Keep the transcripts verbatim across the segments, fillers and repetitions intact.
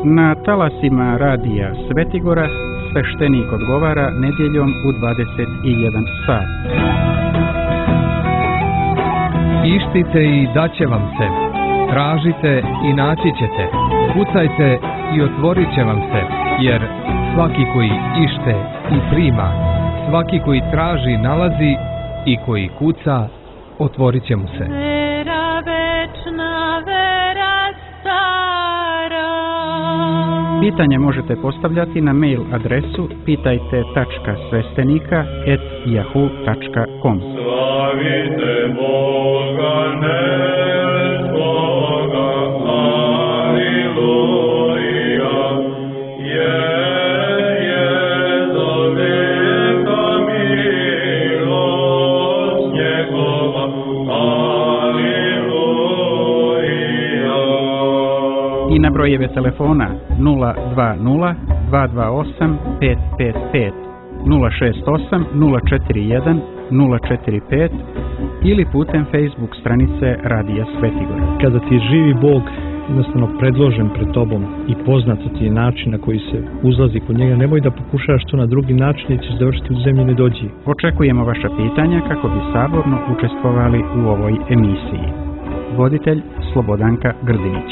Na talasima radija Svetigora sveštenik odgovara nedjeljom u dvadeset jedan sat. Ištite i daće vam se. Tražite i naći ćete. Kucajte i otvorit će vam se. Jer svaki koji ište i prima, svaki koji traži nalazi i koji kuca, otvorit će mu se. Vera večna, vera stara. Pitanje možete postavljati na mail adresu pitajte tačka sveštenika et yahoo tačka com. Slavite Boga nebskoga, aleluja, je, je za veka milost njegova, aleluja. I na brojeve telefona nula dva nula dva dva osam pet pet pet, nula šest osam nula četiri jedan nula četiri pet ili putem Facebook stranice Radija Svetigora. Kada ti je živi Bog jednostavno predložen pred tobom i poznat ti je način na koji se uzlazi kod njega, nemoj da pokušaš to na drugi način i ćeš završiti u zemlji nedođi. Očekujemo vaša pitanja kako bi saborno učestvovali u ovoj emisiji. Voditelj Slobodanka Grdinić.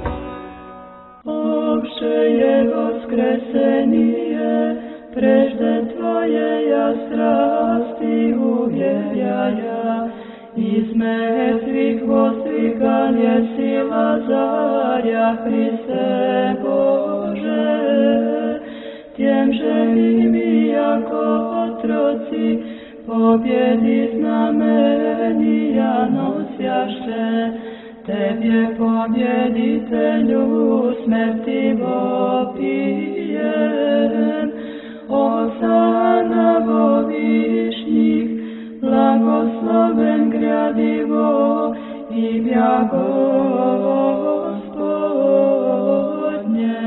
Opšte je voskresenije, prežden tvoje ja strasti uvjerjaja, iz mrtvih vostrigan je sila zarja, Hriste Bože. Tjem želim i jako otroci, pobjedi znamenija nosjaše, Tebje pobjeditelju smrti vopijem. Osana bovišnjih, blagosloven gradivo i bja Gospodnje.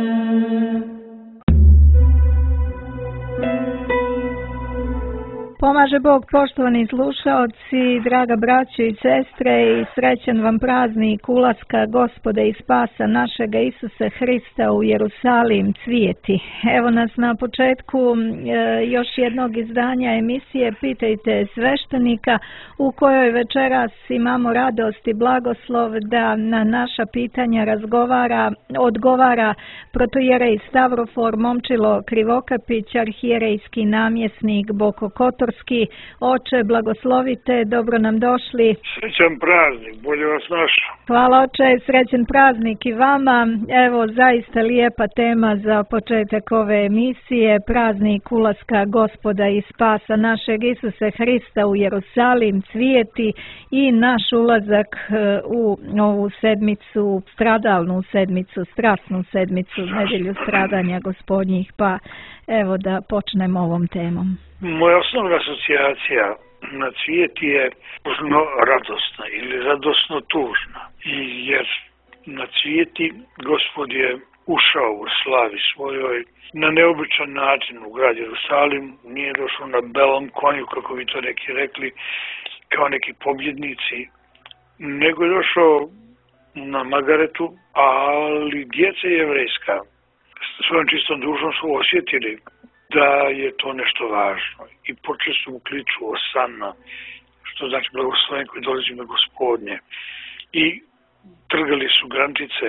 Pomaže Bog, poštovani slušaoci, draga braćo i sestre, i srećan vam praznik ulaska Gospoda i spasa našega Isuse Hrista u Jerusalim cvijeti. Evo nas na početku e, još jednog izdanja emisije Pitajte sveštenika, u kojoj večeras imamo radost i blagoslov da na naša pitanja razgovara, odgovara protojerej Stavrofor Momčilo Krivokapić, arhijerejski namjesnik Boko Kotor. Oče, blagoslovite, dobro nam došli. Srećan praznik, bolje vas našao. Hvala oče, srećan praznik i vama. Evo, zaista lijepa tema za početak ove emisije, praznik ulaska Gospoda i spasa našeg Isuse Hrista u Jerusalim cvijeti i naš ulazak u ovu sedmicu, stradalnu sedmicu, strasnu sedmicu, nedjelju stradanja Gospodnjih, pa evo da počnemo ovom temom. Moja osnovna asocijacija na cvijet je tužno radosna ili radosno tužna. I jer na cvijeti Gospod je ušao u slavi svojoj na neobičan način u grad Jerusalim, nije došao na belom konju, kako bi to neki rekli, kao neki pobjednici, nego je došao na magaretu, ali djeca jevrejska svojom čistom dušom su osjetili da je to nešto važno i počeli su mu kliču Osanna, što znači blagosloven koji dolazi na Gospodnje, i trgali su grančice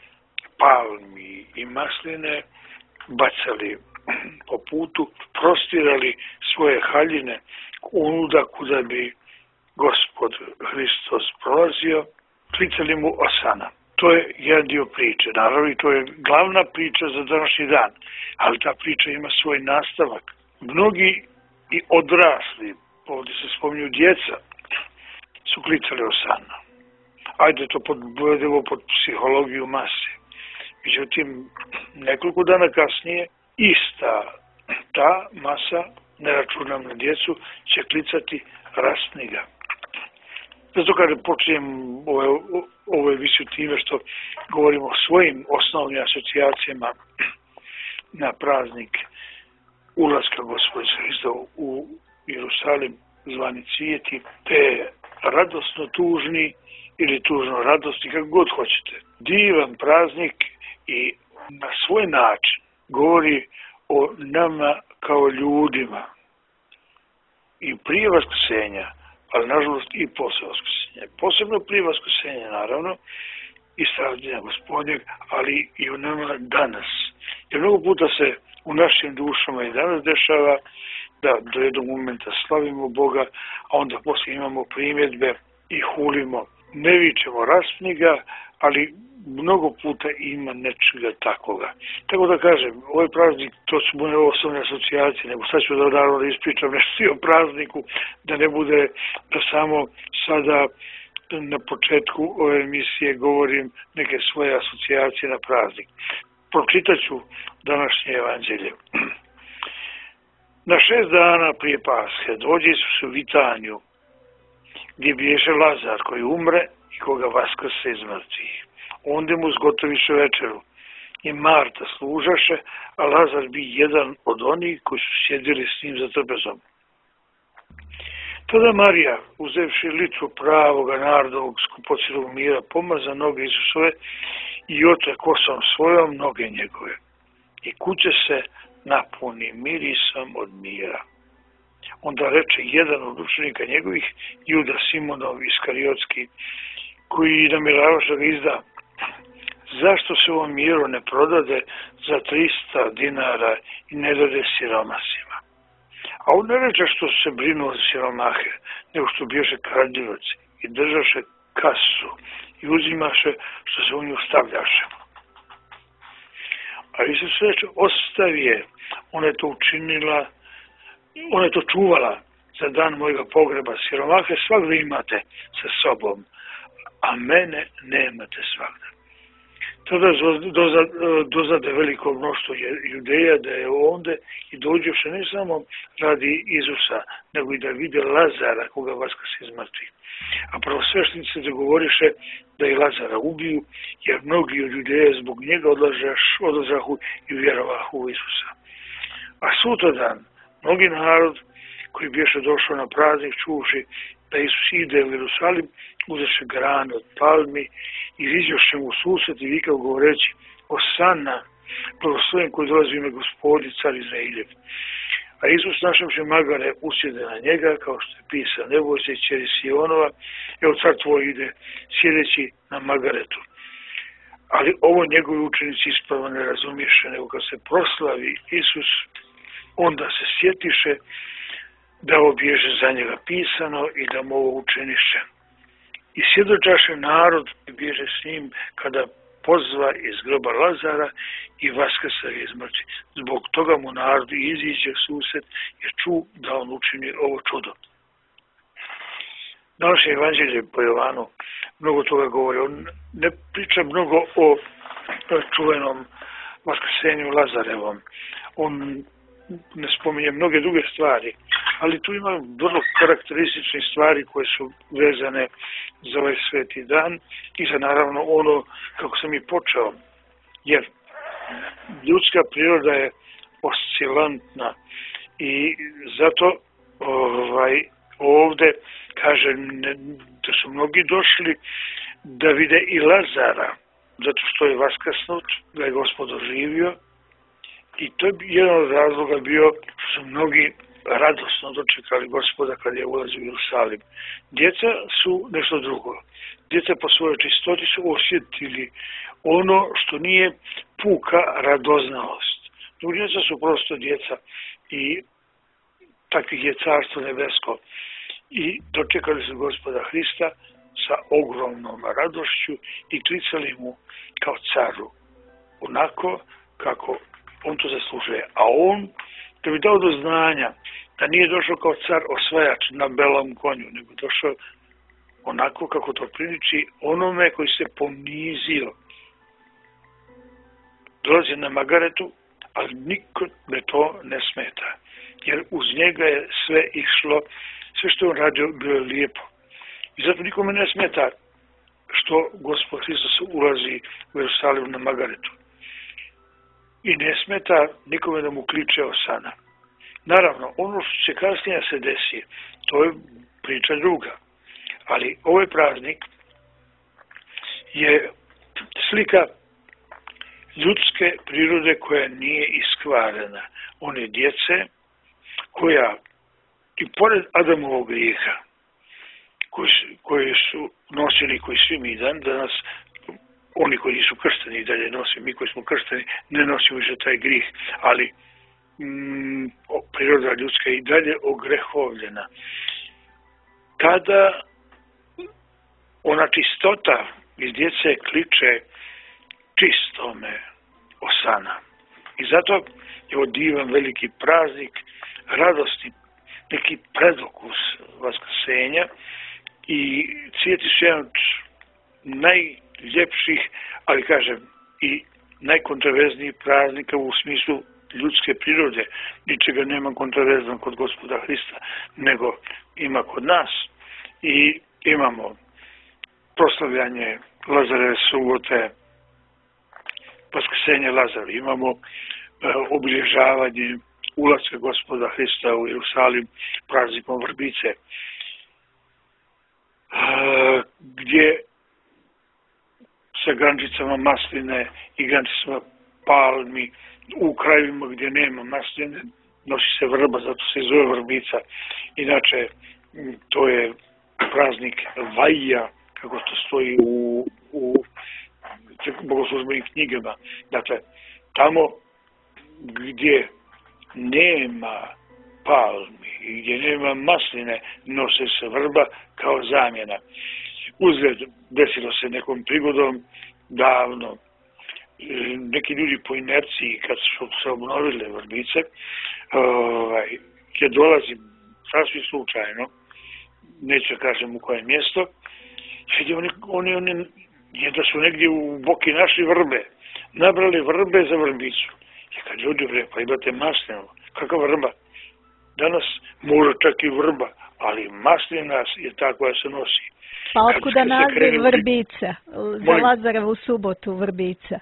palmi i masline, bacali po putu, prostirali svoje haljine onuda kuda bi Gospod Hristos prolazio, klicali mu Osana. To je jedan dio priče, naravno, i to je glavna priča za današnji dan, ali ta priča ima svoj nastavak. Mnogi i odrasli, ovdje se spominju djeca, su klicali Osana. Ajde to podvedemo pod psihologiju mase. Međutim, nekoliko dana kasnije, ista ta masa, ne računam na djecu, će klicati Rasni ga. Zato kada počnem ove, ove emisiju time što govorimo o svojim osnovnim asocijacijama na praznik ulaska Gospoda Hrista u Jerusalim zvani cvijeti, te radosno tužni ili tužno radosni, kako god hoćete. Divan praznik i na svoj način govori o nama kao ljudima i prije vaskrsenja, ali nažalost i posle vaskrsenja. Posebno prije vaskrsenja, naravno, i stradanja Gospodnjeg, ali i u nama danas. Jer mnogo puta se u našim dušama i danas dešava da do jednog momenta slavimo Boga, a onda poslije imamo primjedbe i hulimo. Ne vičemo raspni ga, ali mnogo puta ima nečega takoga. Tako da kažem, ovaj praznik, to su moje osobne asocijacije, nego sad ću da naravno da ispričam nešto o prazniku, da ne bude da samo sada na početku ove emisije govorim neke svoje asocijacije na praznik. Pročitat ću današnje evanđelje. Na šest dana prije Pashe dođe Isus u Vitaniju, gdje biješe Lazar koji umre i koga vaskrse iz mrtvih. Onda mu zgotoviše večeru. I Marta služaše, a Lazar bi jedan od onih koji su sjedili s njim za trpezom. Tada Marija, uzevši litru pravoga nardovog skupocirog mira, pomaza noge Isusove i otre kosom svojom noge njegove. I kuće se napuni mirisom od mira. Onda reče jedan od učenika njegovih, Juda Simonov Iskariotski, koji namjeravaše da ga izda: zašto se ovom miru ne prodade za trista dinara i ne dade siromasima? A on ne reče što se brinuo za siromahe, nego što biješe kradljivaci i držaše kasu i uzimaše što se u nju stavljaše. A Isus reče: ostavi je, ona je to učinila, ona je to čuvala za dan mojega pogreba. Siromahe svakda imate sa sobom, a mene nemate svakda. Tada dozade veliko mnoštvo Judeja da je onda i dođeše ne samo radi Isusa, nego i da vide Lazara koga vaskrse iz mrtvih. A prvosveštenici dogovoriše da i Lazara ubiju, jer mnogi od Judeja zbog njega odlažahu i vjerovahu u Isusa. A sutradan mnogi narod koji biješe došao na praznik čuši da Isus ide u Jerusalim, uzeše grane od palmi i iziđoše mu u susret i vikao govoreći: Osana, blagosloven koji dolazi u ime Gospodi, car Izrailjev. A Isus našavši magare usjede na njega, kao što je pisano: ne boj se, ćeri Sionova, evo car tvoj ide, sjedeći na magaretu. Ali ovo njegovi učenici ispravo ne razumiješe, nego kad se proslavi Isus, onda se sjetiše da ovo biježe za njega pisano i da mu ovo učiniše. I svjedočaše narod i biježe s njim kada pozva iz groba Lazara i vaskrsa iz mrtvih. Zbog toga mu narod iziđe susret jer ču da on učini ovo čudo. Današnje evanđelje po Jovanu mnogo toga govori. On ne priča mnogo o čuvenom vaskrsenju Lazarevom. On ne spominje mnoge druge stvari, ali tu ima vrlo karakteristične stvari koje su vezane za ovaj sveti dan i za naravno ono kako sam i počeo, jer ljudska priroda je oscilantna i zato ovaj, ovde kaže ne, da su mnogi došli da vide i Lazara, zato što je vaskrsnut, da je Gospod oživio. I to je jedan od razloga bio što su mnogi radosno dočekali Gospoda kad je ulazio u Jerusalim. Djeca su nešto drugo. Djeca po svojoj čistoti su osjetili ono što nije puka radoznalost. Drugi djeca su prosto djeca i takvih je carstvo nebesko. I dočekali su Gospoda Hrista sa ogromnom radošću i klicali mu kao caru. Onako kako on to zaslužuje. A on, da bi dao do znanja da nije došao kao car osvajač na belom konju, nego došao onako kako to priliči onome koji se ponizio. Dolazi na magaretu, ali niko ne to ne smeta. Jer uz njega je sve išlo, sve što on radio bilo je lijepo. I zato nikome ne smeta što Gospod Hristos ulazi u Jerusalim na magaretu. I ne smeta nikome da mu kliče Osana. Naravno, ono što će kasnije se desi, to je priča druga. Ali ovaj praznik je slika ljudske prirode koja nije iskvarena. One djece koja i pored Adamovog grijeha koji su, koji su nosili, koji svi mi dan danas, oni koji nisu kršteni i dalje nosimo, mi koji smo kršteni ne nosimo više taj grijeh, ali mm, priroda ljudska je i dalje ogrehovljena. Tada ona čistota iz djece kliče čistome osana. I zato je ovo divan veliki praznik radosti, neki predokus vaskrsenja i cvijeti su jedan od najljepših, ali kažem i najkontraverznijih praznika u smislu ljudske prirode. Ničega nema kontraverzno kod Gospoda Hrista, nego ima kod nas. I imamo proslavljanje Lazareve subote, vaskrsenje Lazara, imamo e, obilježavanje ulaska Gospoda Hrista u Jerusalim praznikom vrbice, e, gdje sa grančicama masline i grančicama palmi, u krajevima gdje nema masline nosi se vrba, zato se zove vrbica. Inače, to je praznik Vajja, kako to stoji u, u bogoslužbenim knjigama. Dakle, tamo gdje nema palmi i gdje nema masline, nose se vrba kao zamjena. Uzgled, desilo se nekom prigodom davno, neki ljudi po inerciji, kad su se obnovile vrbice, ovaj, gdje dolazi sasvim slučajno, neću kažem u koje mjesto, vidi oni, oni, oni da su negdje u boki našli vrbe, nabrali vrbe za vrbicu. I kad ljudi bre, pa imate maslinu, kakva vrba? Danas može čak i vrba, ali maslina je ta koja se nosi. Pa otkuda naziv vrbica? Za Lazarevu subotu vrbica.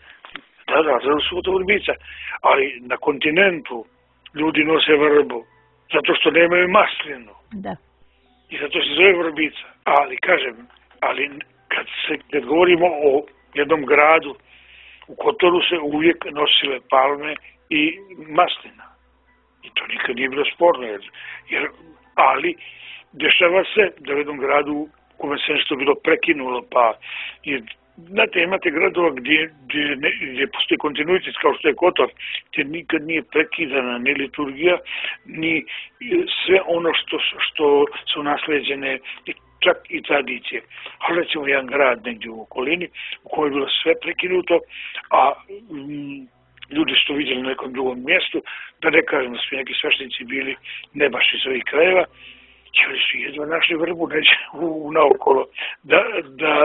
Da, da, za subotu vrbica. Ali na kontinentu ljudi nose vrbu, zato što nemaju maslinu. Da. I zato se zove vrbica. Ali, kažem, ali kad, se, kad govorimo o jednom gradu, u Kotoru se uvijek nosile palme i maslina. I to nikad nije bilo sporno. Jer, jer, ali, dešava se da u jednom gradu u kome se nešto bilo prekinulo, pa je, znate, imate gradova gdje, gdje, ne, gdje postoji kontinuitet, kao što je Kotor, gdje nikad nije prekidana ni liturgija, ni sve ono što, što su nasleđene, čak i tradicije. Ali recimo jedan grad negdje u okolini, u kojoj je bilo sve prekinuto, a m, ljudi su to vidjeli na nekom drugom mjestu, da ne kažem da su neki sveštenici bili ne baš iz ovih krajeva, i oni su jedva našli vrbu neće u naokolo, da, da,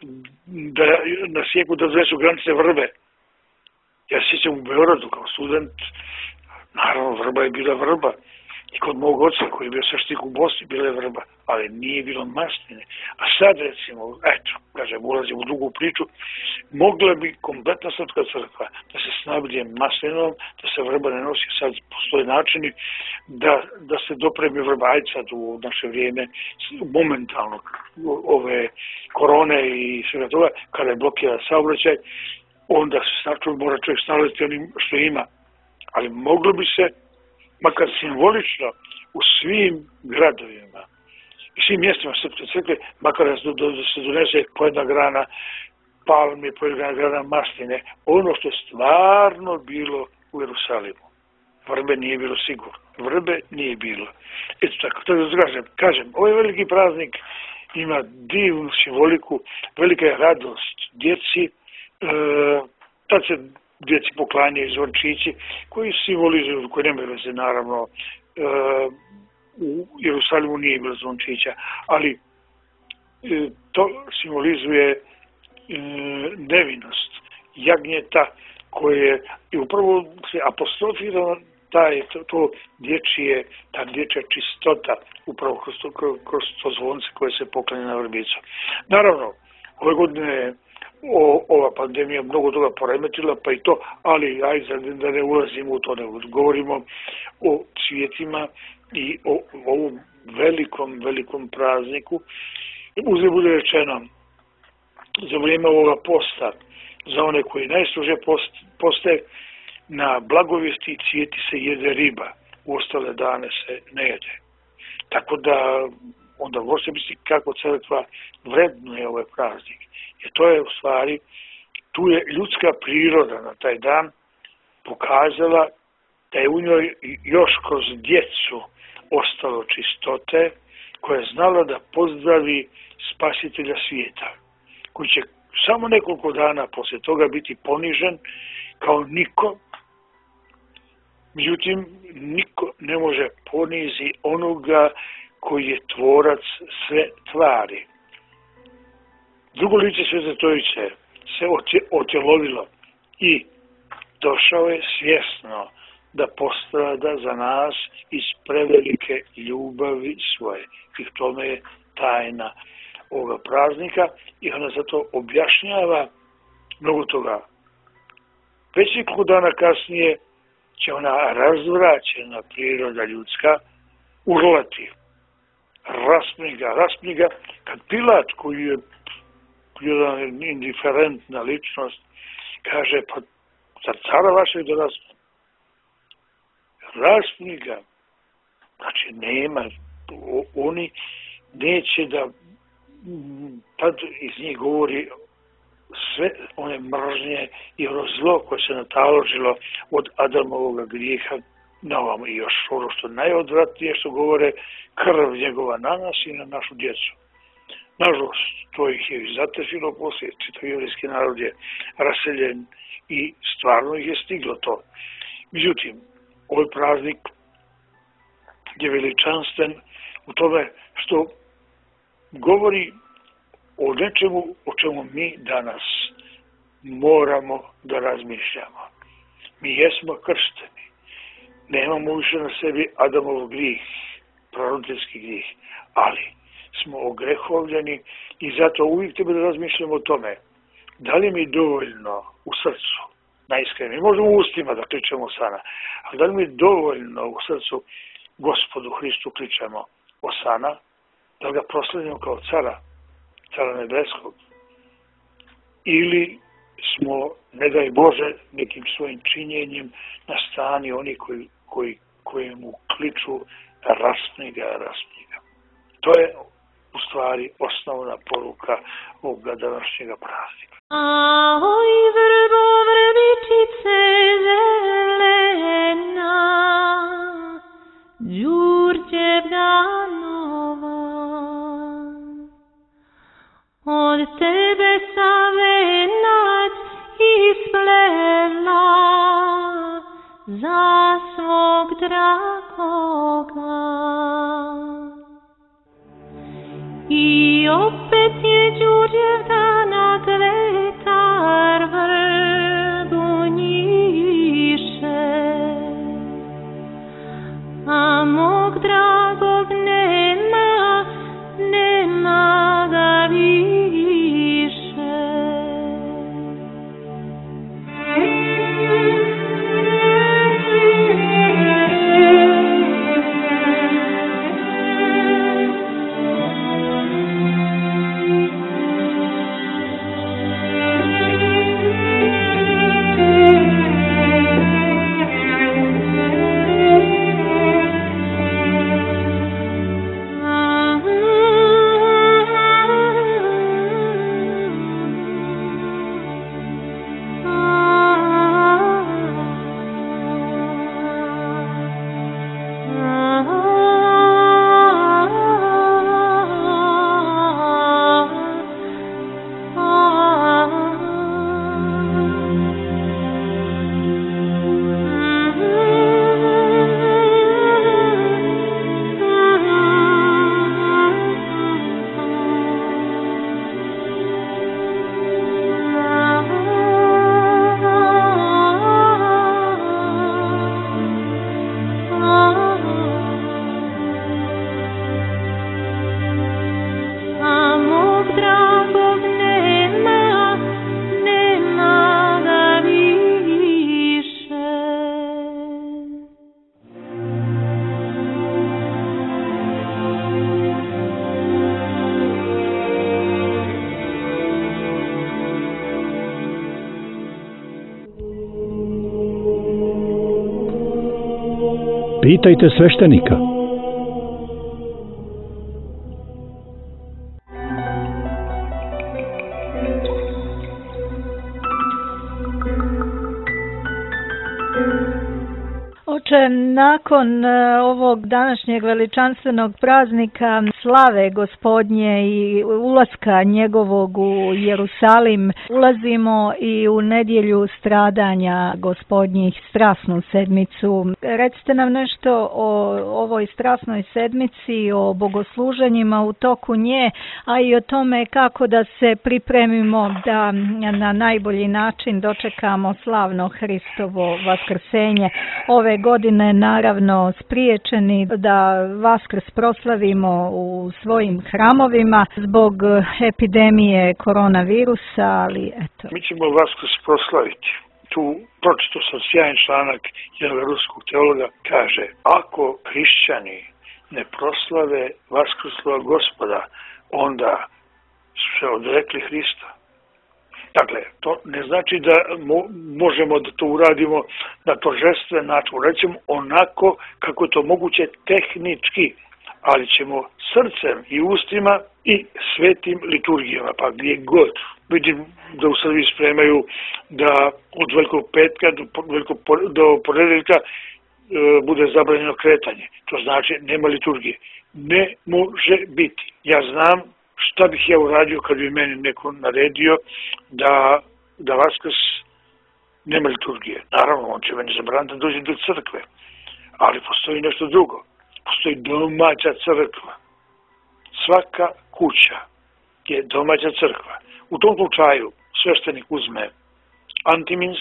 da nasjeku da zvesu granice vrbe. Ja se sjećam u Beogradu kao student, naravno vrba je bila vrba. I kod mog oca koji je bio sveštenik u Bosni bila je vrba, ali nije bilo masline. A sad recimo, eto, kažem, ulazim u drugu priču, mogla bi kompletna srpska crkva da se snablje maslinom, da se vrba ne nosi, sad postoje načini da, da se dopremi vrba, ajde sad u naše vrijeme, momentalno ove korone i svega toga, kada je blokiran saobraćaj, onda se znači mora čovjek snalaziti onim što ima. Ali moglo bi se makar simbolično u svim gradovima i svim mjestima srpske crkve, makar da se donese po jedna grana palme, po jedna grana masline, ono što je stvarno bilo u Jerusalimu. Vrbe nije bilo sigurno. Vrbe nije bilo. Eto tako, to da kažem. Kažem, ovaj veliki praznik ima divnu simboliku, velika je radost djeci, e, tad se djeci poklanjaju zvončići koji simbolizuju, koji nemaju veze naravno, e, u Jerusalimu nije bilo zvončića, ali e, to simbolizuje e, nevinost jagnjeta koje je upravo se apostrofirano taj, to, to dječje, ta dječja čistota upravo kroz to, kroz to zvonce koje se poklanja na vrbicu. Naravno, ove godine O, ova pandemija mnogo toga poremetila, pa i to, ali ajde da ne ulazimo u to, ne govorimo o cvijetima i o, o ovom velikom, velikom prazniku. Uzgled bude rečeno, za vrijeme ovoga posta za one koji najstrože poste, na blagovijesti cvijeti se jede riba, u ostale dane se ne jede. Tako da onda možete misliti kako crkva vrednuje ovaj praznik. Jer to je u stvari, tu je ljudska priroda na taj dan pokazala da je u njoj još kroz djecu ostalo čistote, koja je znala da pozdravi spasitelja svijeta, koji će samo nekoliko dana poslije toga biti ponižen kao niko. Međutim, niko ne može ponizi onoga koji je tvorac sve tvari. Drugo lice Svete Trojice se otjelovilo i došao je svjesno da postrada za nas iz prevelike ljubavi svoje. I v tome je tajna ovoga praznika i ona zato objašnjava mnogo toga. Već nekoliko dana kasnije će ona razvraćena priroda ljudska urlati. Raspni ga, raspni ga, kad Pilat, koji je jedan indiferentna ličnost, kaže, pa za cara vašeg da raspni. Raspni ga. Znači, nema, oni neće da, tad iz njih govori sve one mržnje i ono zlo koje se nataložilo od Adamovog grijeha na ovamo. I još ono što najodvratnije što govore, krv njegova na nas i na našu djecu. Nažalost, to ih je zatešilo poslije, čitav jevrijski narod je raseljen i stvarno ih je stiglo to. Međutim, ovaj praznik je veličanstven u tome što govori o nečemu o čemu mi danas moramo da razmišljamo. Mi jesmo kršteni. Nemamo više na sebi Adamov grijeh, proročanski grijeh, ali smo ogrehovljeni i zato uvijek treba da razmišljamo o tome da li mi dovoljno u srcu, najiskrenije, možemo u ustima da kličemo Osana, ali da li mi dovoljno u srcu Gospodu Hristu kličemo Osana, da ga proslavimo kao cara, cara nebeskog, ili smo, ne daj Bože, nekim svojim činjenjem na strani oni koji, koji, koji mu kliču raspni ga, raspni ga. To je u stvari osnovna poruka ovoga današnjega praznika. Ahoj, vrbo, vrbičice zelena, đurđevna nova, od tebe sam venac isplela za svog dragoga. I opet je đurđevdana kvetar vrbu njiše, a mog dragog nema, nema ga više. Pitajte sveštenika. Oče, nakon ovog današnjeg veličanstvenog praznika slave Gospodnje i ulaska njegovog u Jerusalim, ulazimo i u nedjelju stradanja Gospodnjih, strasnu sedmicu. Recite nam nešto o ovoj strasnoj sedmici, o bogosluženjima u toku nje, a i o tome kako da se pripremimo da na najbolji način dočekamo slavno Hristovo vaskrsenje. Ove godine naravno spriječeni da Vaskrs proslavimo u svojim hramovima zbog epidemije koronavirusa, ali eto. Mi ćemo Vaskrs proslaviti. Tu pročito sam sjajan članak jednog ruskog teologa, kaže: ako hrišćani ne proslave Vaskrslova Gospoda, onda su se odrekli Hrista. Dakle, to ne znači da mo- možemo da to uradimo na торжествен način, recimo onako kako je to moguće tehnički, ali ćemo srcem i ustima i svetim liturgijama, pa gdje god. Vidim da u Srbiji spremaju da od Velikog petka do, velikog, do ponedeljka e, bude zabranjeno kretanje. To znači nema liturgije. Ne može biti. Ja znam šta bih ja uradio kad bi meni neko naredio da, da Vaskrs nema liturgije. Naravno, on će meni zabraniti da dođe do crkve. Ali postoji nešto drugo. Postoji domaća crkva. Svaka kuća je domaća crkva. U tom slučaju sveštenik uzme antimins.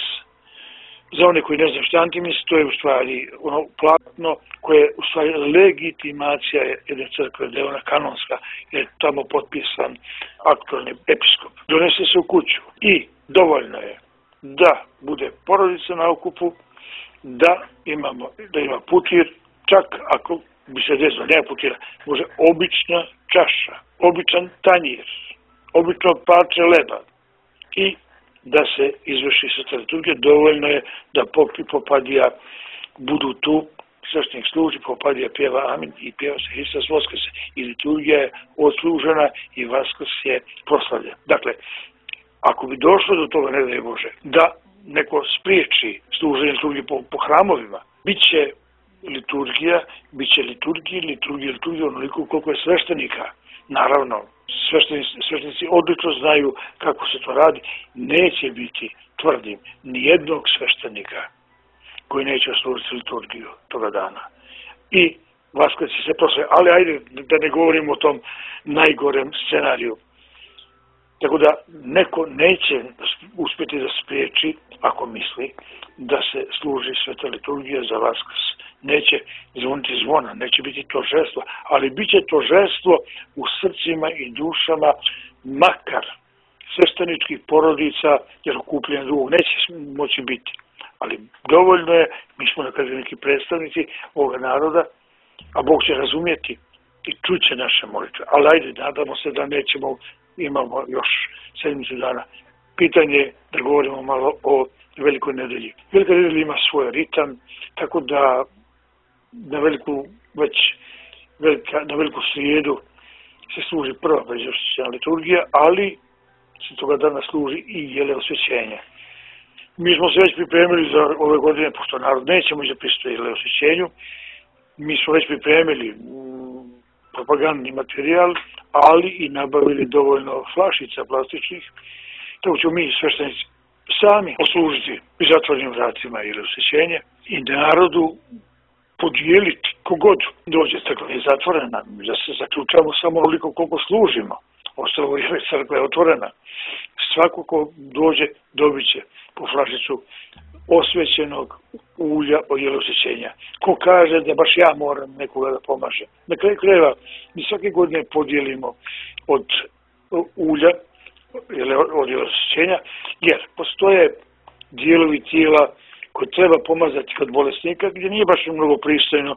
Za one koji ne znaju što je antimins, to je u stvari ono platno koje je u stvari legitimacija jedne crkve, da je ona kanonska, jer je tamo potpisan aktualni episkop. Donese se u kuću i dovoljno je da bude porodica na okupu, da imamo, da ima putir, čak ako bi se desilo, nema putira, može obična čaša, običan tanjir, obično parče leba i da se izvrši sveta liturgija. Dovoljno je da popi popadija budu tu, sveštenik služi, popadija pjeva amin i pjeva se Hristos Voskrese. I liturgija je odslužena i Vaskrs je proslavljen. Dakle, ako bi došlo do toga, ne daj Bože, da neko spriječi služenje liturgije po, po hramovima, bit će liturgija, bit će liturgija, liturgija, liturgija onoliko koliko je sveštenika. Naravno, sveštenici, sveštenici odlično znaju kako se to radi. Neće biti, tvrdim, nijednog sveštenika koji neće služiti liturgiju toga dana. I Vaskrs će se proslaviti. Ali ajde da ne govorimo o tom najgorem scenariju. Tako da neko neće uspjeti da spriječi, ako misli, da se služi sveta liturgija za Vaskrs. Neće zvoniti zvona, neće biti торжество, ali bit će торжество u srcima i dušama makar svešteničkih porodica, jer okupljene drugog neće moći biti. Ali dovoljno je, mi smo da kažem neki predstavnici ovoga naroda, a Bog će razumjeti i čuće naše molitve. Ali ajde, nadamo se da nećemo, imamo još sedmicu dana. Pitanje je da govorimo malo o Velikoj nedelji. Velika nedelja ima svoj ritam, tako da na veliku, već velika, na veliku srijedu se služi prva pređosvećena liturgija, ali se toga dana služi i jele osvećenja. Mi smo se već pripremili za ove godine, pošto narod neće moći da pristoji jele osvećenju, mi smo već pripremili propagandni materijal, ali i nabavili dovoljno flašica plastičnih, tako ćemo mi sveštenici sami oslužiti u zatvorenim vratima ili osvećenje i narodu podijeliti kogod dođe. Crkva je zatvorena, da se zaključamo samo onoliko koliko služimo. Ostalo je crkva je otvorena. Svako ko dođe dobit će po flašicu osvećenog ulja od jele osvećenja. Ko kaže da baš ja moram nekoga da pomaže. Na kraju krajeva mi svake godine podijelimo od ulja od jele osvećenja, jer postoje dijelovi tijela koje treba pomazati kod bolesnika, gdje nije baš mnogo pristojno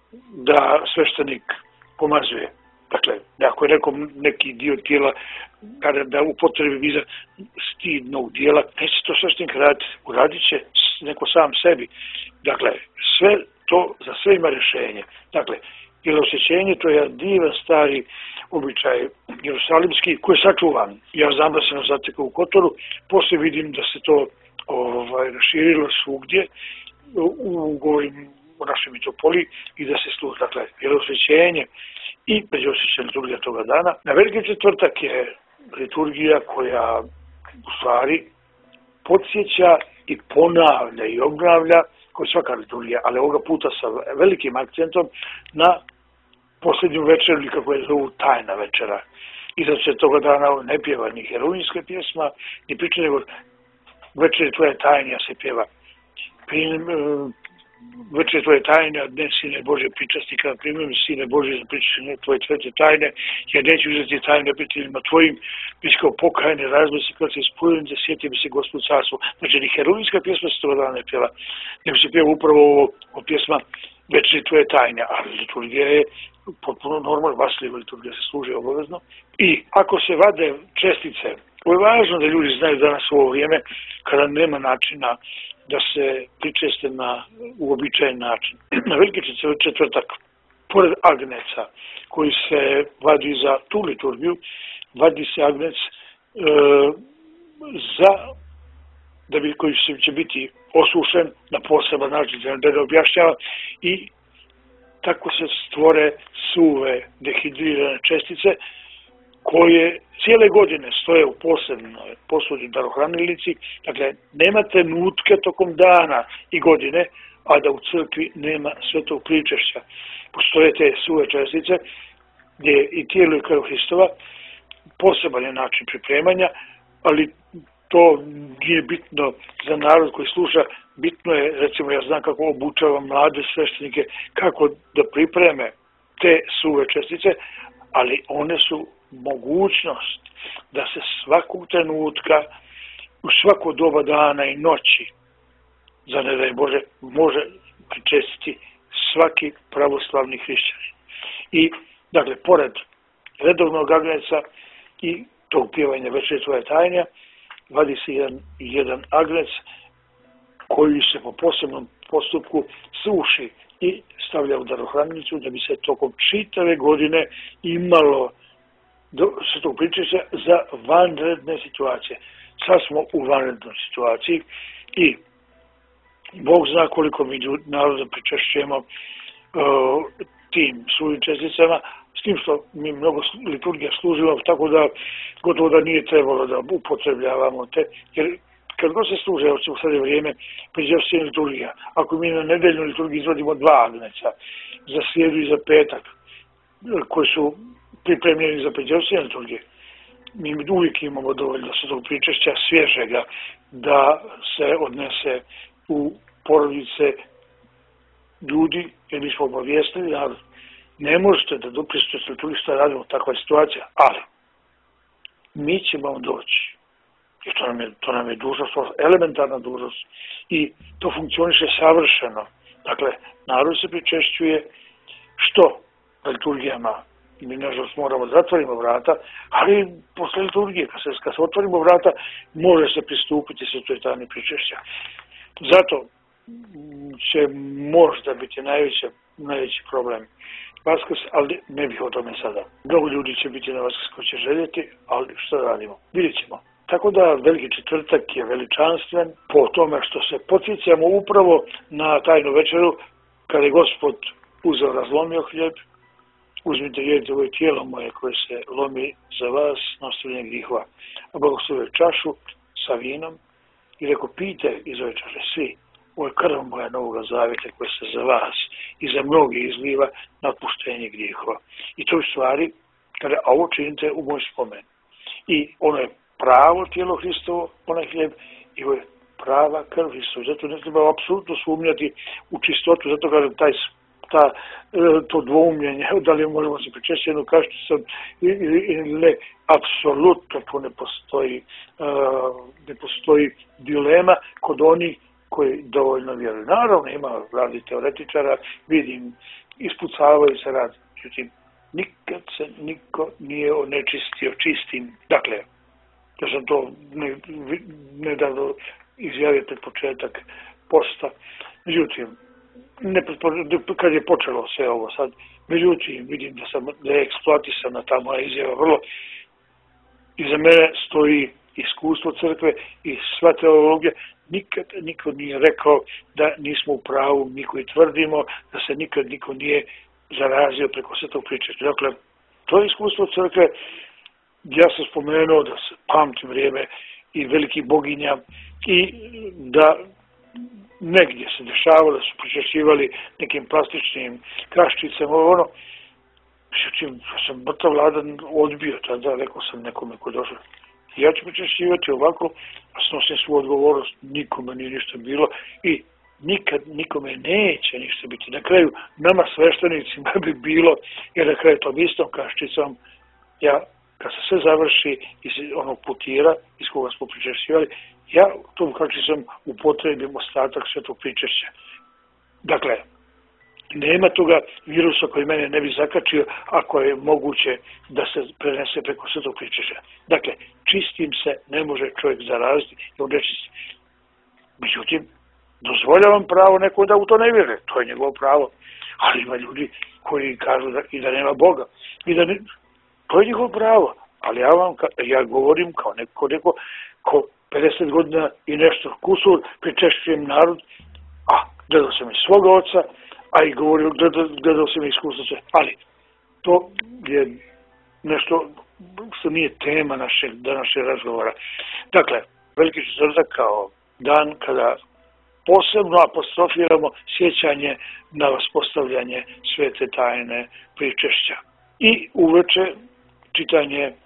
da sveštenik pomazuje. Dakle, ako je nekom neki dio tijela kada da upotrebi viza stidnog dijela, neće to sveštenik raditi, uradit će neko sam sebi. Dakle, sve to za sve ima rješenje. Dakle, jelosjećenje to je divan stari običaj jerusalimski koji je sačuvan. Ja znam da se nas zatekao u Kotoru, poslije vidim da se to ovaj, raširilo svugdje u, govorim u našoj mitropoli i da se služi. Dakle, jelosjećenje i pređosjećenje liturgija toga dana. Na Veliki četvrtak je liturgija koja u stvari podsjeća i ponavlja i obnavlja kao svaka liturgija, ali ovoga puta sa velikim akcentom na posljednju večeru, ili kako je zovu tajna večera. I da se toga dana ne pjeva ni heroinske pjesma, ni priče, nego večer tvoje tajnija se pjeva. Večer tvoje tajne, ne sine Bože pričasti, kada primim sine Bože za pričanje tvoje svete tajne, ja neću uzeti tajne neprijateljima tvojim, već kao pokajne razmisli kada se ispunim, da sjeti bi se Gospod carstvo. Znači, ni heroinska pjesma se toga dana ne pjeva, nego se pjeva upravo ovo, ovo pjesma večer tvoje tajne, ali liturgija je potpuno normalno, vasljiva liturgija se služi obavezno. I ako se vade čestice, ovo je važno da ljudi znaju danas u ovo vrijeme kada nema načina da se pričeste na uobičajen način. Na Veliki četvrtak, pored agneca koji se vadi za tu liturgiju, vadi se agnec e, za, da bi, koji će biti osušen na poseban način, da ne objašnjava, i tako se stvore suve dehidrirane čestice koje cijele godine stoje u posebnoj posudnoj darohranilici. Dakle, nema trenutke tokom dana i godine, a da u crkvi nema svetog pričešća. Postoje te suve čestice gdje i tijelo i krv Hristova, poseban je način pripremanja, ali to nije bitno za narod koji sluša. Bitno je, recimo, ja znam kako obučavam mlade sveštenike, kako da pripreme te suve čestice, ali one su mogućnost da se svakog trenutka, u svako doba dana i noći, za ne daj Bože, može pričestiti svaki pravoslavni hrišćanin. I, dakle, pored redovnog agneca i tog pjevanja večer tvoje tajne, vadi se jedan, jedan agnec koji se po posebnom postupku suši i stavlja u darohranilicu da bi se tokom čitave godine imalo do svetog pričešća za vanredne situacije. Sad smo u vanrednoj situaciji i Bog zna koliko mi naroda pričešćujemo uh, tim svojim česticama, s tim što mi mnogo liturgija služimo, tako da gotovo da nije trebalo da upotrebljavamo te, jer kad god se služe, u sada vrijeme, pređosjećenje liturgija, ako mi na nedeljnu liturgiju izvodimo dva agneca, za srijedu i za petak, koji su pripremljeni za pređosjećenje liturgije, mi uvijek imamo dovoljno svetog pričešća svježega da se odnese u porodice ljudi, jer mi smo obavijestili narod. Ne možete da dopristujete liturgiju što radimo, takva je situacija, ali mi ćemo vam doći. Jer to nam je, to nam je dužnost, elementarna dužnost. I to funkcioniše savršeno. Dakle, narod se pričešćuje što na liturgijama. Mi, nažalost, moramo da zatvorimo vrata, ali posle liturgije, kad se, kad se otvorimo vrata, može se pristupiti svetoj tajni pričešća. Zato će možda biti najveći, najveći problem Vaskrs, ali ne bih o tome sada. Mnogo ljudi će biti na Vaskrs ko će željeti, ali što radimo? Vidjet ćemo. Tako da Veliki četvrtak je veličanstven po tome što se podsjećamo upravo na tajnu večeru kada je Gospod uzeo, razlomio hljeb. Uzmite, jedite, ovo je tijelo moje koje se lomi za vas na ostavljanje grihova. A blagoslovio čašu sa vinom i rekao, pijte iz ove čaše svi. Ovo je krv moja novoga zavjeta koja se za vas i za mnogi izliva na otpuštenje grijehova. I to je stvari kada ovo činite u moj spomen. I ono je pravo tijelo Hristovo, onaj hljeb, i ovo je prava krv Hristovo. Zato ne treba apsolutno sumnjati u čistotu, zato kada taj ta, to dvoumljenje, da li možemo se pričešći jednu kašticom ili ne, apsolutno tu ne postoji, ne postoji dilema kod onih koji dovoljno vjeruju. Naravno ima radi teoretičara, vidim, ispucavaju se radi, međutim, nikad se niko nije onečistio čistim. Dakle, ja sam to nedavno izjavio pred početak posta, međutim, ne, kad je počelo sve ovo sad. Međutim, vidim da, sam, da je eksploatisana ta moja izjava vrlo. Iza mene stoji iskustvo crkve i sva teologija. Nikad niko nije rekao da nismo u pravu, mi koji tvrdimo da se nikad niko nije zarazio preko svetog pričešća. Dakle, to je iskustvo crkve. Ja sam spomenuo da se pamtim vrijeme i velikih boginja i da negdje se dešavalo da su pričešćivali nekim plastičnim kraščicama, ono, međutim, sam mrtav vladan odbio tada, rekao sam nekome ko došao. Ja ću pričešćivati ovako, a snosim svu odgovornost, nikome nije ništa bilo i nikad nikome neće ništa biti. Na kraju, nama sveštenicima bi bilo, jer na kraju tom istom kraščicom, ja, kad se sve završi iz onog putira, iz koga smo pričešćivali, ja tom kraščicom upotrebim ostatak svetog pričešća. Dakle, nema toga virusa koji mene ne bi zakačio ako je moguće da se prenese preko svetog pričešća. Dakle, čistim se ne može čovjek zaraziti i on nečisti. Međutim, dozvoljavam pravo neko da u to ne vjeruje. To je njegovo pravo. Ali ima ljudi koji kažu da, i da nema Boga. I da ne, to je njegovo pravo. Ali ja vam, ja govorim kao neko, neko ko pedeset godina i nešto kusur pričešćujem narod, a gledao sam i svoga oca, a i govorio, gledao, gledao sam i iskustvo. Ali to je nešto što nije tema našeg današnjeg razgovora. Dakle, veliki četvrtak kao dan kada posebno apostrofiramo sjećanje na vaspostavljanje svete tajne pričešća. I uveče čitanje e,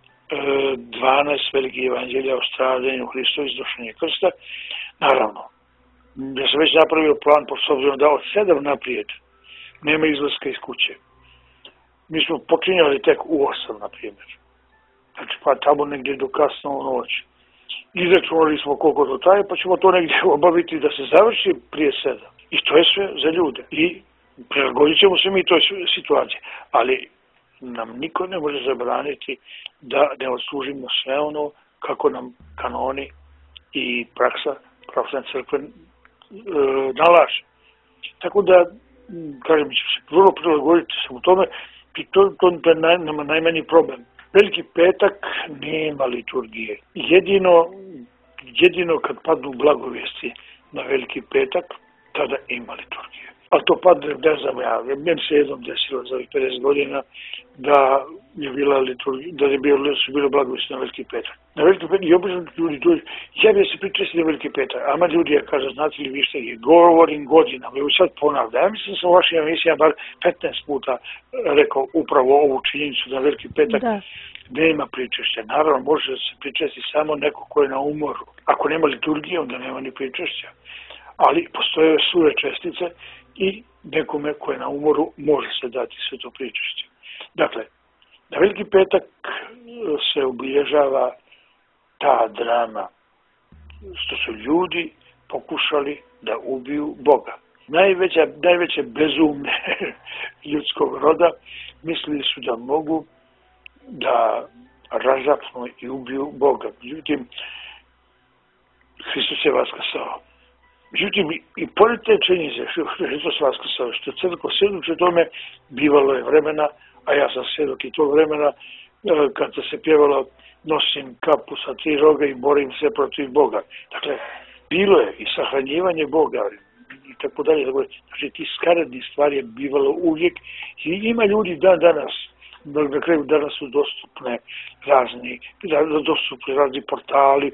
dvanaest velikih evanđelja o stradanju Hristovu i iznošenju krsta. Naravno, ja sam već napravio plan, s obzirom da od sedam naprijed nema izlaska iz kuće. Mi smo počinjali tek u osam, na primjer. Znači, pa tamo negdje do kasno u noć. Izračunali smo koliko to traje, pa ćemo to negdje obaviti da se završi prije sedam. I to je sve za ljude. I prilagodit ćemo se mi toj situaciji. Ali nam niko ne može zabraniti da ne odslužimo sve ono kako nam kanoni i praksa pravoslavne crkve e, nalaže. Tako da, kažem, ćemo se vrlo prilagoditi sam u tome i to, to je naj, nama najmanji problem. Veliki petak nema liturgije. Jedino, jedino kad padnu blagovijesti na veliki petak, tada ima liturgije. A to padne, ne znam ja, meni se jednom desilo za pedeset godina da je bila liturgija, da je bilo, su bile blagovijesti na veliki petak. Na veliki petak i obično ljudi dođu, ja bi se pričesti na veliki petak, ama ljudi ja kažu, znate li vi što je, govorim godinama, evo sad ponavljam, ja mislim sam u vašim emisijama bar petnaest puta rekao upravo ovu činjenicu na veliki petak, da. Nema pričešća. Naravno, može se pričesti samo neko ko je na umoru. Ako nema liturgije, onda nema ni pričešća. Ali postoje suve čestice i nekome ko je na umoru može se dati sve to pričešće. Dakle, na veliki petak se obilježava ta drama što su ljudi pokušali da ubiju Boga. Najveća, najveće bezumne ljudskog roda mislili su da mogu da razapnu i ubiju Boga. Međutim, Hristos je vaskrsao. Međutim, i pored te činjenice što je Hristos vaskrsao, što crkva svjedoči tome, bivalo je vremena, a ja sam svjedok i tog vremena, kad se pjevalo nosim kapu sa tri roga i borim se protiv Boga. Dakle, bilo je i sahranjivanje Boga i tako dalje. Znači, ti skaredni stvari je bivalo uvijek i ima ljudi dan danas, na kraju danas su dostupne razni, dostupni razni portali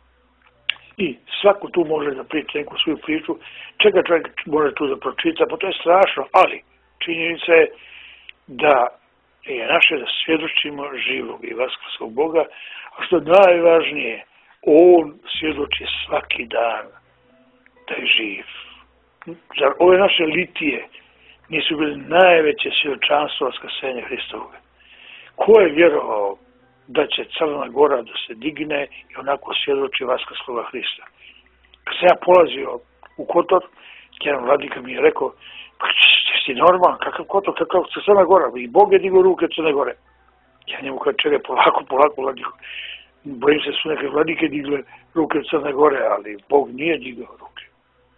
i svako tu može da priča neku svoju priču, čega čovjek može tu da pročita, pa to je strašno, ali činjenica je da je naše da svjedočimo živog i vaskrslog Boga, a što je najvažnije, on svjedoči svaki dan da je živ. Zar ove naše litije nisu bili najveće svjedočanstvo vaskrsenja Hristovoga? Ko je vjerovao da će Crna Gora da se digne i onako svjedoči vaskrslog Hrista? Kad sam ja polazio u Kotor, jedan vladika mi je rekao, pa si normalan, kakav Kotor, kakav Crna Gora, i Bog je digao ruke Crne Gore. Ja njemu kad čega, polako, polako, vladiko. Bojim se su neke vladike digle ruke Crne Gore, ali Bog nije digao ruke.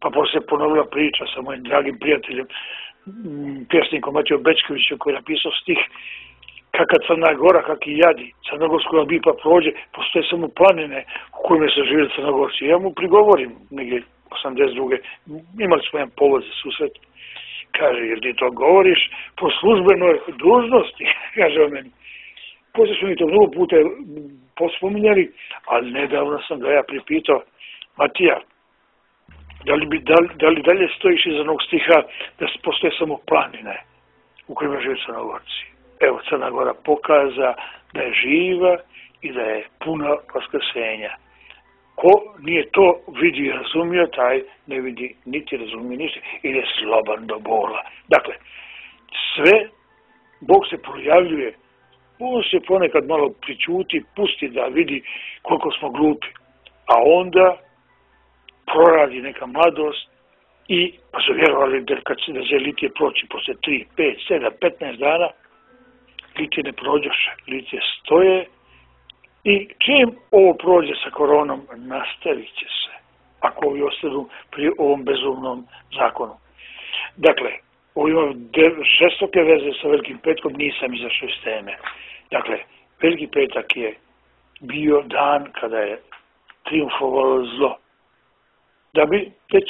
Pa poslije ponovila priča sa mojim dragim prijateljem, pjesnikom Matijom Bečkovićem, koji je napisao stih Kaka Crna Gora, kak i jadi, crnogorskoga bipa prođe, postoje samo planine u kojima se žive Crnogorci. Ja mu prigovorim, negdje osamdeset druge imali smo jedan povod za susret. Kaže, jer ti to govoriš po službenoj dužnosti, kaže o meni. Poslije su mi to mnogo puta pospominjali, ali nedavno sam ga ja pripitao, Matija, da li, bi, da, li, da li dalje stojiš iza onog stiha da postoje samo planine u kojima žive Crnogorci? Evo, Crna Gora pokaza da je živa i da je puna vaskrsenja. Ko nije to vidio i razumio, taj ne vidi niti razumije ništa ili je sloban do bola. Dakle, sve, Bog se projavljuje, on se ponekad malo pričuti, pusti da vidi koliko smo glupi, a onda proradi neka mladost i pa su vjerovali da kad se da će litije proći posle tri, pet, sedam, petnaest dana, litije ne prođoše, litije stoje i čim ovo prođe sa koronom, nastavit će se, ako ovi ostanu pri ovom bezumnom zakonu. Dakle, ovo ima žestoke veze sa Velikim petkom, nisam izašao iz teme. Dakle, Veliki petak je bio dan kada je triumfovalo zlo. Da bi već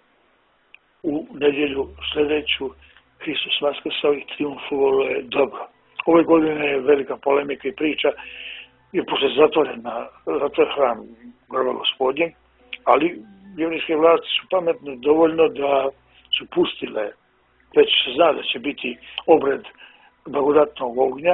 u nedjelju sljedeću Hristos vaskrsao i triumfovalo je dobro. Ove godine je velika polemika i priča, je posle zatvoren na zatvoren hram groba Gospodnjeg, ali jevrijske vlasti su pametne dovoljno da su pustile, već se zna da će biti obred blagodatnog ognja,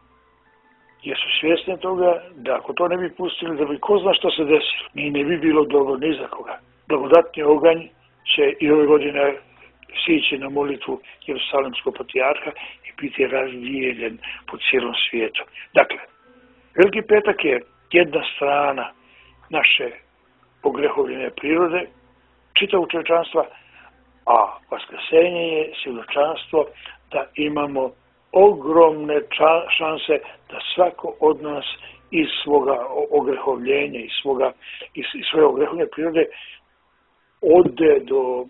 jer su svjesni toga da ako to ne bi pustili, da bi ko zna što se desilo, ni ne bi bilo dobro ni za koga. Blagodatni oganj će i ove godine sići na molitvu Jerusalimskog patrijarha i biti razdijeljen po cijelom svijetu. Dakle, Veliki petak je jedna strana naše ogrehovljene prirode, čitavog čovječanstva, a vaskrsenje je svjedočanstvo da imamo ogromne šanse da svako od nas iz svoga ogrehovljenja, iz, svoga, iz, iz svoje ogrehovne prirode ode do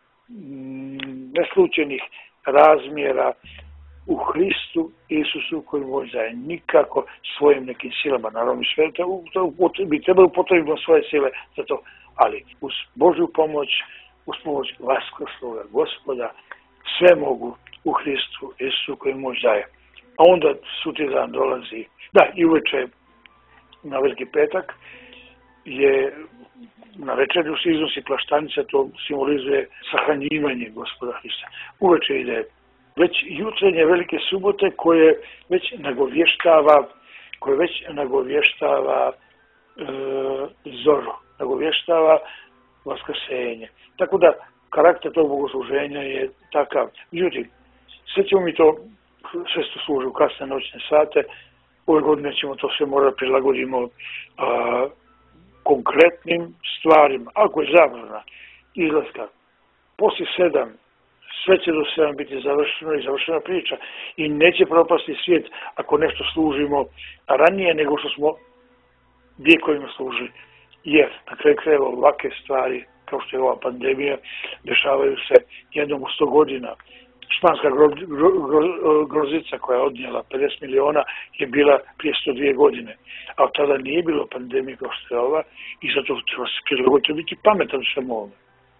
mm, neslučenih razmjera u Hristu Isusu koji možda je nikako svojim nekim silama, naravno sve to bi trebalo upotrebiti svoje sile za to, ali uz Božju pomoć, uz pomoć vaskrsloga Gospoda, sve mogu u Hristu Isusu koji moć daje. A onda sutra dan dolazi, da, i uveče na Veliki petak je na večerju se iznosi plaštanica, to simbolizuje sahranjivanje Gospoda Hrista. Uveče ide već jutrenje Velike subote koje već nagovještava, koje već nagovještava e, zoru, nagovještava vaskrsenje. Tako da karakter tog bogosluženja je takav. Međutim, sve ćemo mi to, sve što služi u kasne noćne sate, ove godine ćemo to sve morati prilagodimo a, konkretnim stvarima. Ako je zabrana izlaska poslije sedam, sve će do sedam biti završeno i završena priča i neće propasti svijet ako nešto služimo ranije nego što smo vijekovima služili. Jer na kraju krajeva ovakve stvari, kao što je ova pandemija, dešavaju se jednom u sto godina. Španska gro, gro, gro, grozica koja je odnijela pedeset miliona je bila prije sto dvije godine, a od tada nije bilo pandemije kao što je ova i zato treba se prilagoditi biti pametan svemu ovome.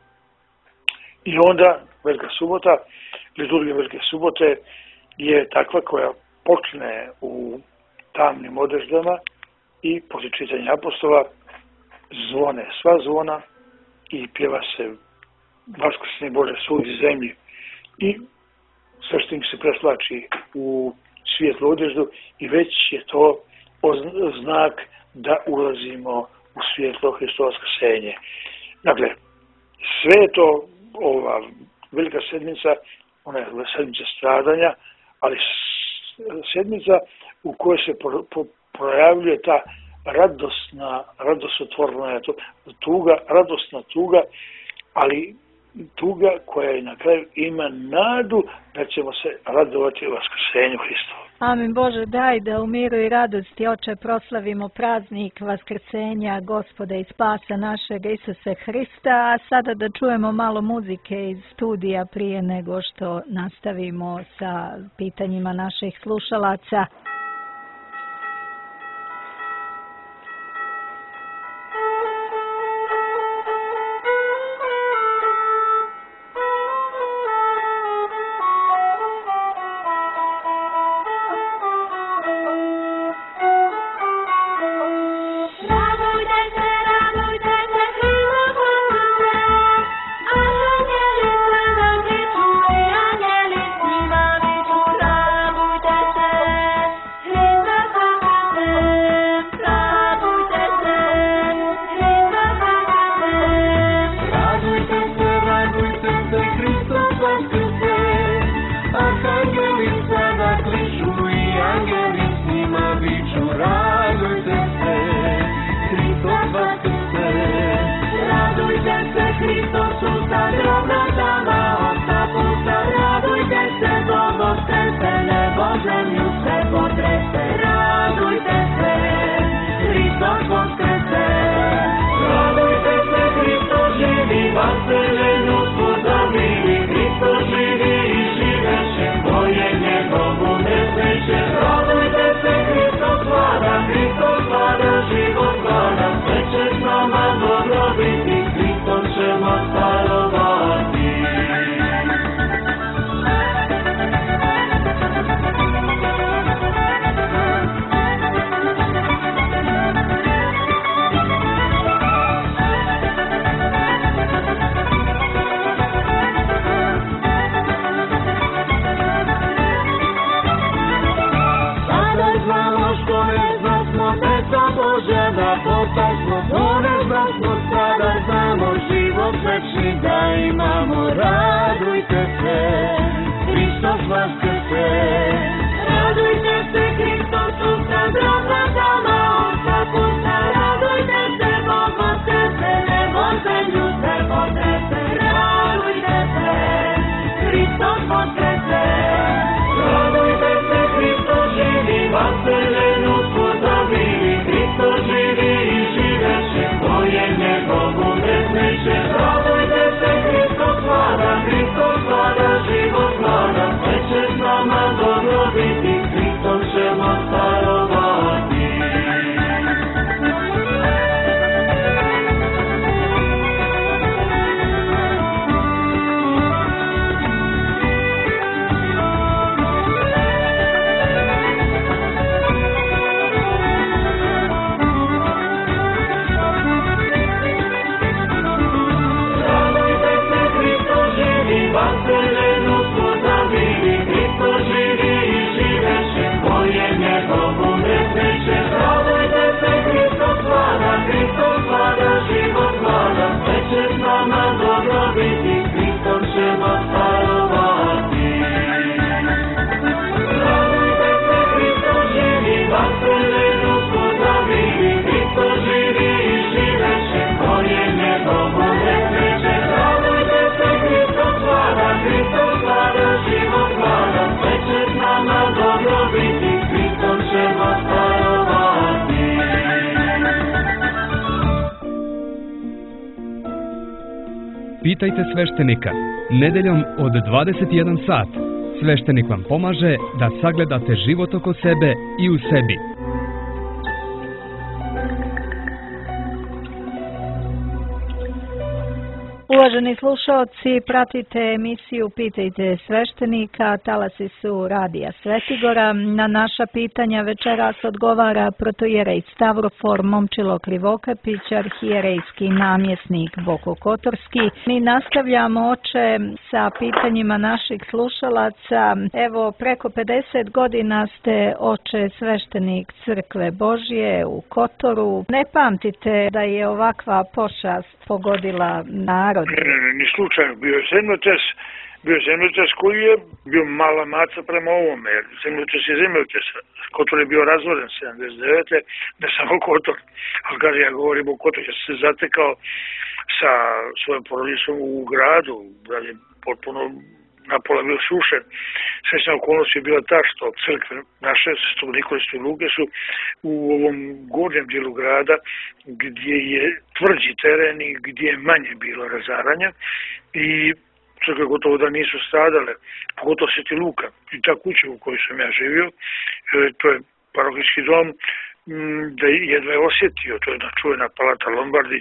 I onda Velika subota, liturgija Velike subote je takva koja počne u tamnim odeždama i poslije čitanja apostola zvone sva zvona i pjeva se Vaskrsni Bože sudi zemlji i sveštenik se preslači u svijetlu odeždu i već je to znak da ulazimo u svijetlo Hristovo vaskrsenje. Dakle, sve je to ova velika sedmica, ona je sedmica stradanja, ali sedmica u kojoj se projavljuje ta radosna, radosotvorna tuga, radosna tuga, ali tuga koja je na kraju ima nadu da ćemo se radovati vaskrsenju Hristovu. Amin. Bože, daj da u miru i radosti, Oče, proslavimo praznik Vaskrsenja Gospoda i Spasa našega Isuse Hrista, a sada da čujemo malo muzike iz studija prije nego što nastavimo sa pitanjima naših slušalaca. Pitajte sveštenika. Nedeljom od dvadeset jedan sat sveštenik vam pomaže da sagledate život oko sebe i u sebi. Uvaženi slušalci, pratite emisiju Pitajte sveštenika, talasi su Radija Svetigora. Na naša pitanja večeras odgovara protojerej Stavrofor Momčilo Krivokapić, arhijerejski namjesnik Bokokotorski. Mi nastavljamo, Oče, sa pitanjima naših slušalaca. Evo, preko pedeset godina ste, Oče, sveštenik Crkve Božje u Kotoru. Ne pamtite da je ovakva pošast pogodila narod? Ne, ne, ne, ni slučajno. Bio je zemljotres, bio je zemljotres koji je bio mala maca prema ovome, jer zemljotres je zemljotres. Kotor je bio razvoren sedamdeset devete ne samo Kotor, ali kada ja govorim o Kotoru, ja sam se zatekao sa svojom porodicom u gradu, da je potpuno napola bio sušen. srećna okolnost je bila ta što crkve naše Svetog Nikole i Luke su u ovom gornjem dijelu grada gdje je tvrđi teren i gdje je manje bilo razaranja i crkve gotovo da nisu stradale, pogotovo Sveti Luka i ta kuća u kojoj sam ja živio, to je parohijski dom, da jedva je osjetio, to je jedna čuvena palata Lombardić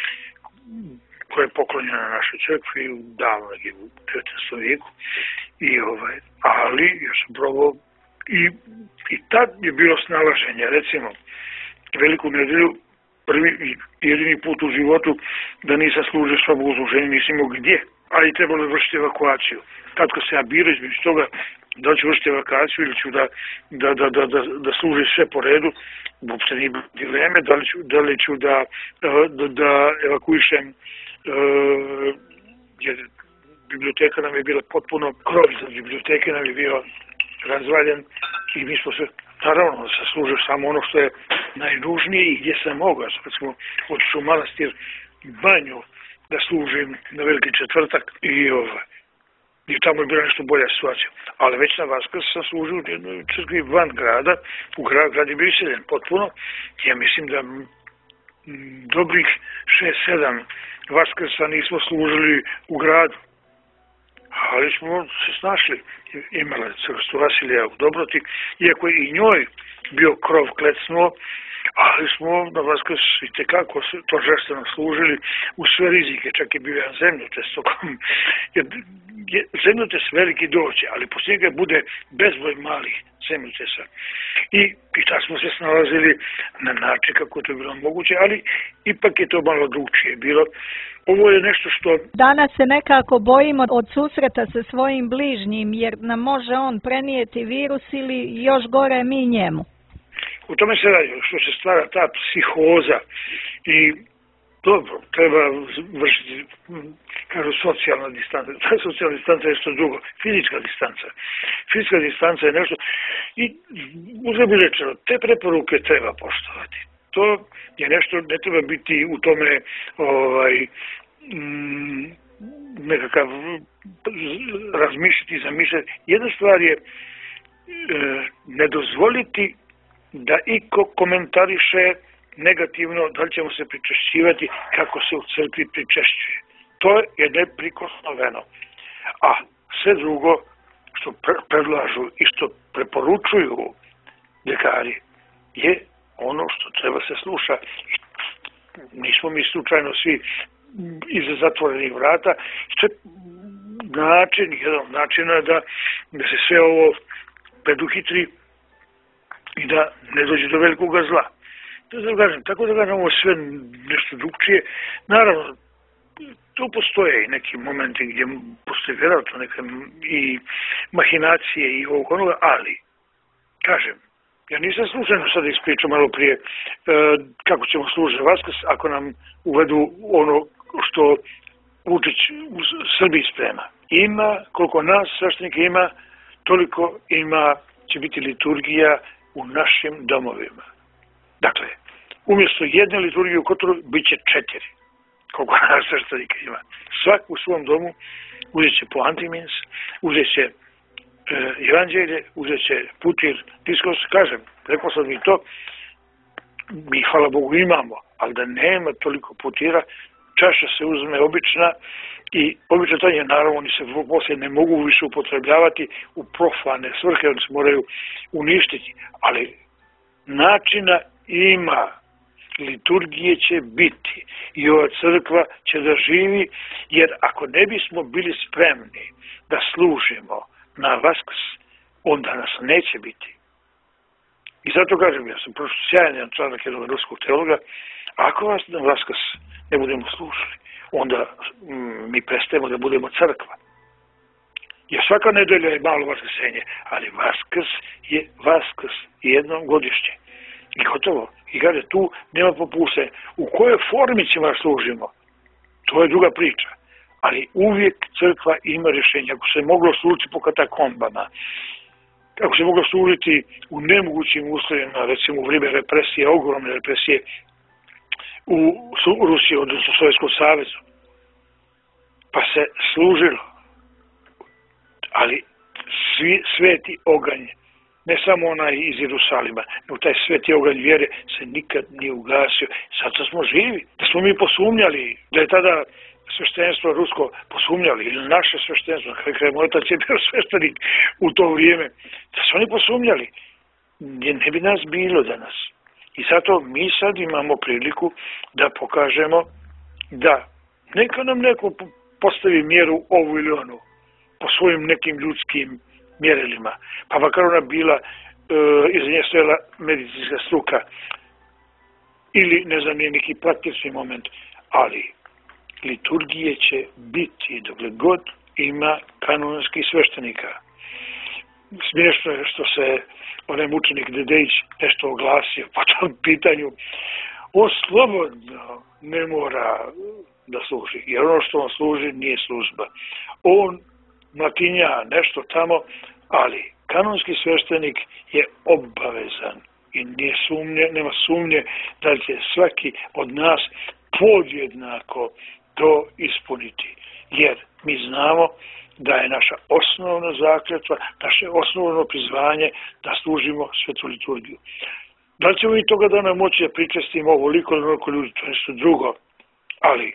koja je poklonjena našoj crkvi u davno u devetnaestom vijeku. I ovaj, ali ja sam probao i, i tad je bilo snalaženje, recimo Veliku nedjelju, prvi i jedini put u životu da nisam služio sva bogosluženja, nisam imao gdje, ali trebalo je vršiti evakuaciju. Tad kad se ja birao između toga da li ću vršiti evakuaciju ili ću da, da, da, da, da, da služi sve po redu, uopšte nije dileme, da li ću da, li ću da, da, da evakuišem, uh, jer biblioteka nam je bila potpuno, krov za biblioteke nam je bio razvaljen i mi smo se, naravno, se služio samo ono što je najnužnije i gdje sam mogao. Sad smo otišli u manastir Banju da služim na Veliki četvrtak i ovaj. I tamo je bila nešto bolja situacija. Ali već na Vaskrs sam služio u jednoj crkvi van grada, u grad, grad je bio iseljen potpuno. Ja mislim da m, dobrih šest sedam Vaskrsa nismo služili u gradu. Ali smo se snašli. Imala crkvu Vasilija u Dobroti, iako je i njoj bio krov klecnuo, ali smo na Vaskrs i tekako to žestveno služili u sve rizike, čak je bio jedan zemljotres tokom, jer zemljotres veliki doće, ali poslije ga bude bezbroj malih zemljotresa. I, i tako smo se snalazili na način kako to je bilo moguće, ali ipak je to malo drugčije bilo. Ovo je nešto što... Danas se nekako bojimo od susreta sa svojim bližnjim, jer nam može on prenijeti virus ili još gore mi njemu. U tome se radi, što se stvara ta psihoza i dobro, treba vršiti, kažu, socijalna distanca. Ta socijalna distanca je nešto drugo, fizička distanca. Fizička distanca je nešto i uzgled rečeno, te preporuke treba poštovati. To je nešto, ne treba biti u tome ovaj, m, nekakav razmišljati, zamišljati. Jedna stvar je e, ne dozvoliti da iko komentariše negativno, da li ćemo se pričešćivati kako se u crkvi pričešćuje. To je neprikosnoveno. A sve drugo što predlažu i što preporučuju ljekari je ono što treba se sluša. Nismo mi slučajno svi iza zatvorenih vrata. Što je način, jedan načina da, da se sve ovo preduhitri i da ne dođe do velikog zla. Da kažem, tako da kažem, ovo sve nešto drugčije. Naravno, tu postoje i neki momenti gdje postoje vjerojatno neke i mahinacije i ovog onoga, ali, kažem, ja nisam slučajno sad ispričao malo prije e, kako ćemo služiti Vaskrs ako nam uvedu ono što Vučić u Srbiji sprema. Ima, koliko nas sveštenika ima, toliko ima, će biti liturgija u našim domovima. Dakle, umjesto jedne liturgije u Kotoru, bit će četiri, koliko nas sveštenika ima. Svak u svom domu uzet će po antimins, uzet će e, evanđelje, uzet će putir, diskos, kažem, rekao sam mi to, mi hvala Bogu imamo, ali da nema toliko putira, čaša se uzme obična i obično tanje, naravno, oni se poslije ne mogu više upotrebljavati u profane svrhe, oni se moraju uništiti, ali načina ima, liturgije će biti i ova crkva će da živi, jer ako ne bismo bili spremni da služimo na Vaskrs, onda nas neće biti. I zato kažem, ja sam prošlo sjajan jedan članak jednog ruskog teologa, ako vas na Vaskrs ne budemo slušali, onda mm, mi prestajemo da budemo crkva. Jer svaka nedelja je malo vaskrsenje, ali Vaskrs je Vaskrs jednom godišnje. I gotovo. I kaže, tu nema popuste. U kojoj formi ćemo da služimo? To je druga priča. Ali uvijek crkva ima rješenje. Ako se moglo služiti po katakombama, ako se moglo služiti u nemogućim uslovima, recimo u vrijeme represije, ogromne represije u Rusiji, odnosno Sovjetskom savezu, pa se služilo. Ali svi, sveti oganj, ne samo onaj iz Jerusalima, nego taj sveti oganj vjere se nikad nije ugasio. Sad smo živi, da smo mi posumnjali, da je tada sveštenstvo rusko posumnjali, ili naše sveštenstvo, kada je moj otac je bio sveštenik u to vrijeme, da su oni posumnjali, ne bi nas bilo danas. I zato mi sad imamo priliku da pokažemo da neka nam neko postavi mjeru ovu ili onu, po svojim nekim ljudskim mjerilima, pa makar ona bila, e, iza nje stojala medicinska struka, ili ne znam, nije neki praktični moment, ali liturgije će biti dokle god ima kanonskih sveštenika. Smiješno je što se onaj mučenik Dedejić nešto oglasio po tom pitanju. On slobodno ne mora da služi, jer ono što on služi nije služba. On mlatinja nešto tamo, ali kanonski sveštenik je obavezan i nije sumnje, nema sumnje da će svaki od nas podjednako to ispuniti. Jer mi znamo da je naša osnovna zakletva, naše osnovno prizvanje da služimo svetu liturgiju. Da li ćemo mi toga dana moći da pričestimo ovoliko ili onoliko ljudi, to je nešto drugo, ali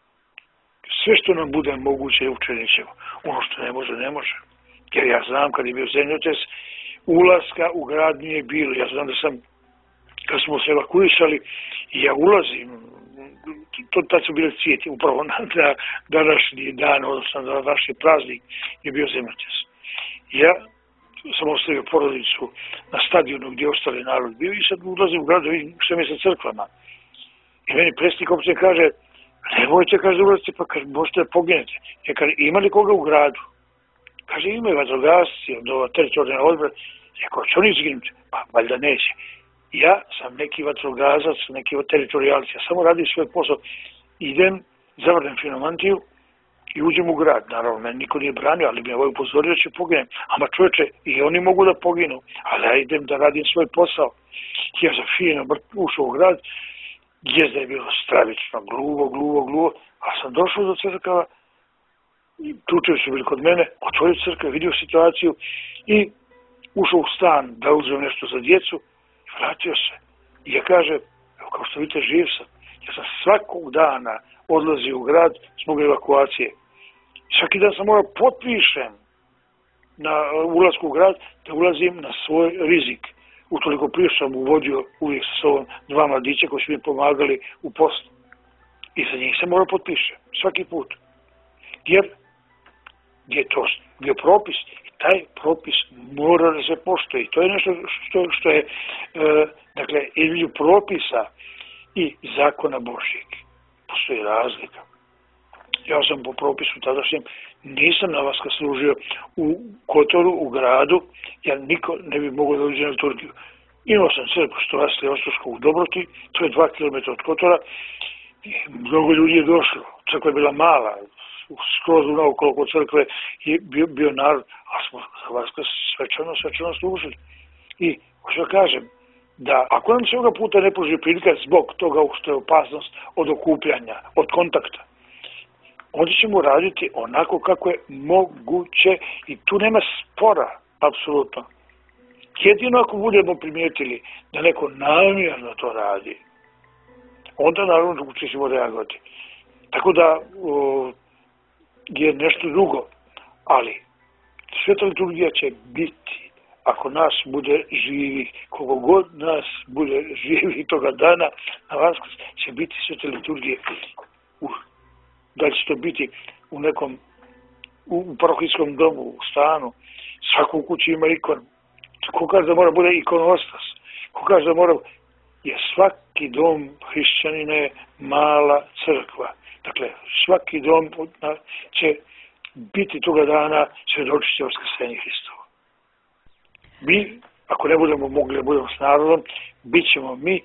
sve što nam bude moguće učinit ćemo. Ono što ne može, ne može. Jer ja znam kad je bio zemljotres, ulaska u grad nije bilo. Ja znam da sam, kad smo se evakuisali, i ja ulazim, to, tad su bile cvijeti, upravo na, na današnji dan, odnosno na današnji praznik je bio zemljotres. Ja sam ostavio porodicu na stadionu gdje ostali narod bio i sad ulazim u grad da vidim što mi sa crkvama. I meni predsjednik opće kaže, nemojte, kaže, da ulazite, pa kaže, možete da poginete. Ja kaže, ima li koga u gradu? Kaže, imaju vatrogasci od teritorijalne odbrane. Rekao, će oni izginuti? Pa, valjda neće. Ja sam neki vatrogazac, neki teritorijalci, ja samo radim svoj posao. Idem, zavrnem fino mantiju i uđem u grad. Naravno, meni niko nije branio, ali mi je ovaj upozorio da će poginem. Ama čovječe, i oni mogu da poginu, ali ja idem da radim svoj posao. Ja sam fino ušao u grad, jezda je bilo stravično, gluvo, gluvo, gluvo, a sam došao do crkava, tučevi su bili kod mene, otvorio crkve, vidio situaciju i ušao u stan da uzmem nešto za djecu, vratio se. I ja kaže, evo kao što vidite, živ sam. Ja sam svakog dana odlazio u grad zbog evakuacije. Svaki dan sam morao potpišem na ulazku u grad da ulazim na svoj rizik. Utoliko prije sam uvodio uvijek sa sobom dva mladića koji su mi pomagali u poslu. I za njih sam morao potpišem. Svaki put. Jer je to bio propis i taj propis mora da se poštuje. To je nešto što, što je, e, dakle, između propisa i zakona Božjeg. Postoji razlika. Ja sam po propisu tadašnjem, nisam na vas kad služio u Kotoru, u gradu, jer niko ne bi mogao da uđe na liturgiju. Imao sam crkvu što Vasilija Ostroškog u Dobroti, to je dva kilometra od Kotora, i mnogo ljudi je došlo. Crkva je bila mala, skroz naokolo kod crkve je bio, bio narod, a smo za vas svečano, svečano služili. I hoću da kažem, da ako nam se ovoga puta ne pruži prilika zbog toga što je opasnost od okupljanja, od kontakta, onda ćemo raditi onako kako je moguće i tu nema spora, apsolutno. Jedino ako budemo primijetili da neko namjerno to radi, onda naravno ćemo reagovati. Tako da o, je nešto drugo, ali sveta liturgija će biti, ako nas bude živi, koliko god nas bude živi toga dana, na Vaskrs će biti sveta liturgije. Uh, da će to biti u nekom, u, u parohijskom domu, u stanu, svako u kući ima ikon. Ko kaže da mora bude ikonostas, ko kaže da mora, jer svaki dom hrišćanina je mala crkva. Dakle, svaki dom će biti toga dana svjedočiće vaskrsenje Hristovo. Mi, ako ne budemo mogli da budemo s narodom, bit ćemo mi,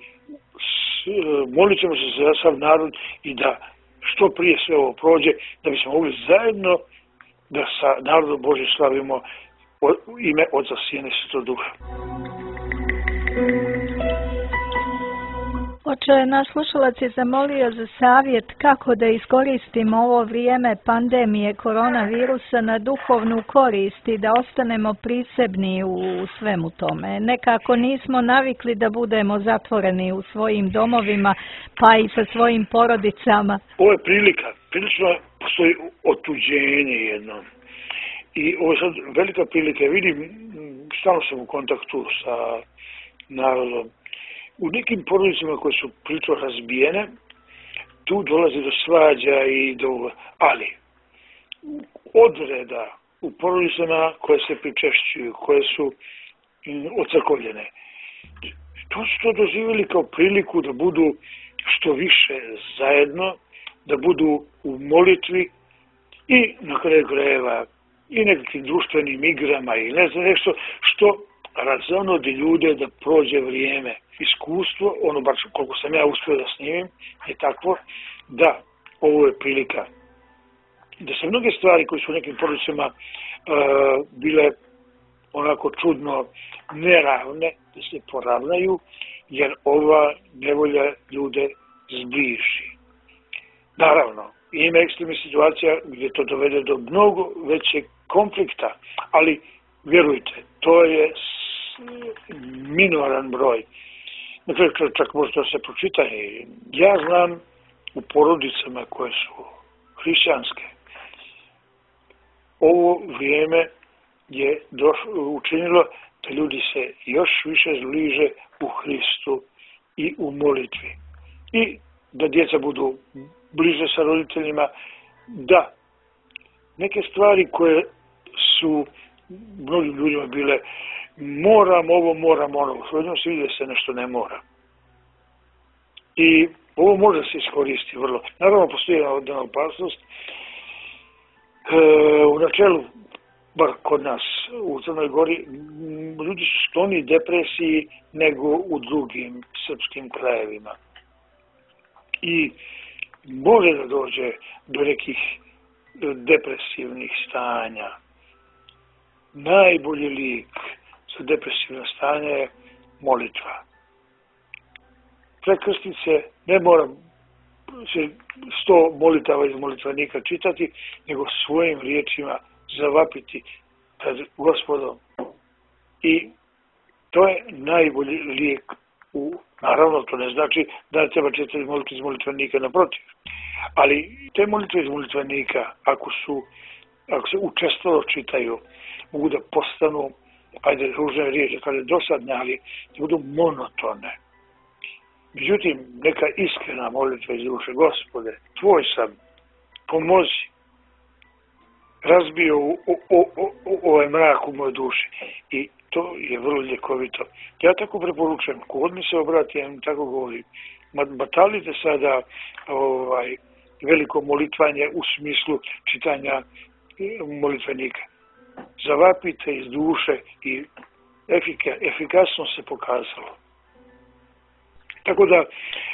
molit ćemo se za sav narod i da što prije sve ovo prođe, da bismo mogli zajedno da sa narodom Božjim slavimo ime Oca, Sina i Svetog Duha. Oče, naš slušalac je zamolio za savjet kako da iskoristimo ovo vrijeme pandemije koronavirusa na duhovnu korist i da ostanemo prisebni u svemu tome. Nekako nismo navikli da budemo zatvoreni u svojim domovima, pa i sa svojim porodicama. Ovo je prilika, prilično postoji otuđenje jedno. I ovo je sad velika prilika, vidim, stalno sam u kontaktu sa narodom. U nekim porodicama koje su prilično razbijene, tu dolazi do svađa i do, ali odreda u porodicama koje se pričešćuju, koje su ocrkovljene, to su to doživjeli kao priliku da budu što više zajedno, da budu u molitvi i na kraju krajeva i nekakvim društvenim igrama i ne znam nešto što razonodi ljude da prođe vrijeme. Iskustvo, ono baš koliko sam ja uspio da snimim, je takvo da ovo je prilika da se mnoge stvari koje su u nekim porodicama uh, bile onako čudno neravne, da se poravnaju, jer ova nevolja ljude zbliži. Naravno, ima ekstremnih situacija gdje to dovede do mnogo većeg konflikta, ali vjerujte, to je minoran broj. Dakle, čak možda se pročita i ja znam u porodicama koje su hrišćanske, ovo vrijeme je došlo, učinilo da ljudi se još više zbliže u Hristu i u molitvi. I da djeca budu bliže sa roditeljima, da neke stvari koje su mnogim ljudima bile moram ovo, moram ono, svodno se vidi da se nešto ne mora. I ovo može se iskoristiti vrlo. Naravno, postoji jedna opasnost. E, u načelu, bar kod nas u Crnoj Gori, ljudi su skloni depresiji nego u drugim srpskim krajevima. I može da dođe do nekih depresivnih stanja. Najbolji lijek za depresivno stanje je molitva. Prekrstiti se ne mora se sto molitava iz molitvanika čitati, nego svojim riječima zavapiti pred Gospodom. I to je najbolji lijek. U, naravno, to ne znači da ne treba čitati molitve iz molitvanika, naprotiv. Ali te molitve iz molitvanika, ako su, ako se učestvalo čitaju, mogu da postanu, ajde, ružne riječi, kada je dosadne, ali da budu monotone. Međutim, neka iskrena molitva iz duše, Gospode, tvoj sam, pomozi, razbio u, u, u, u, ovaj mrak u mojoj duši. I to je vrlo ljekovito. Ja tako preporučujem, kogod mi se obrati, ja mi tako govorim, batalite sada ovaj, veliko molitvanje u smislu čitanja molitvenika. Zavapite iz duše i efika, efikasno se pokazalo. Tako da e,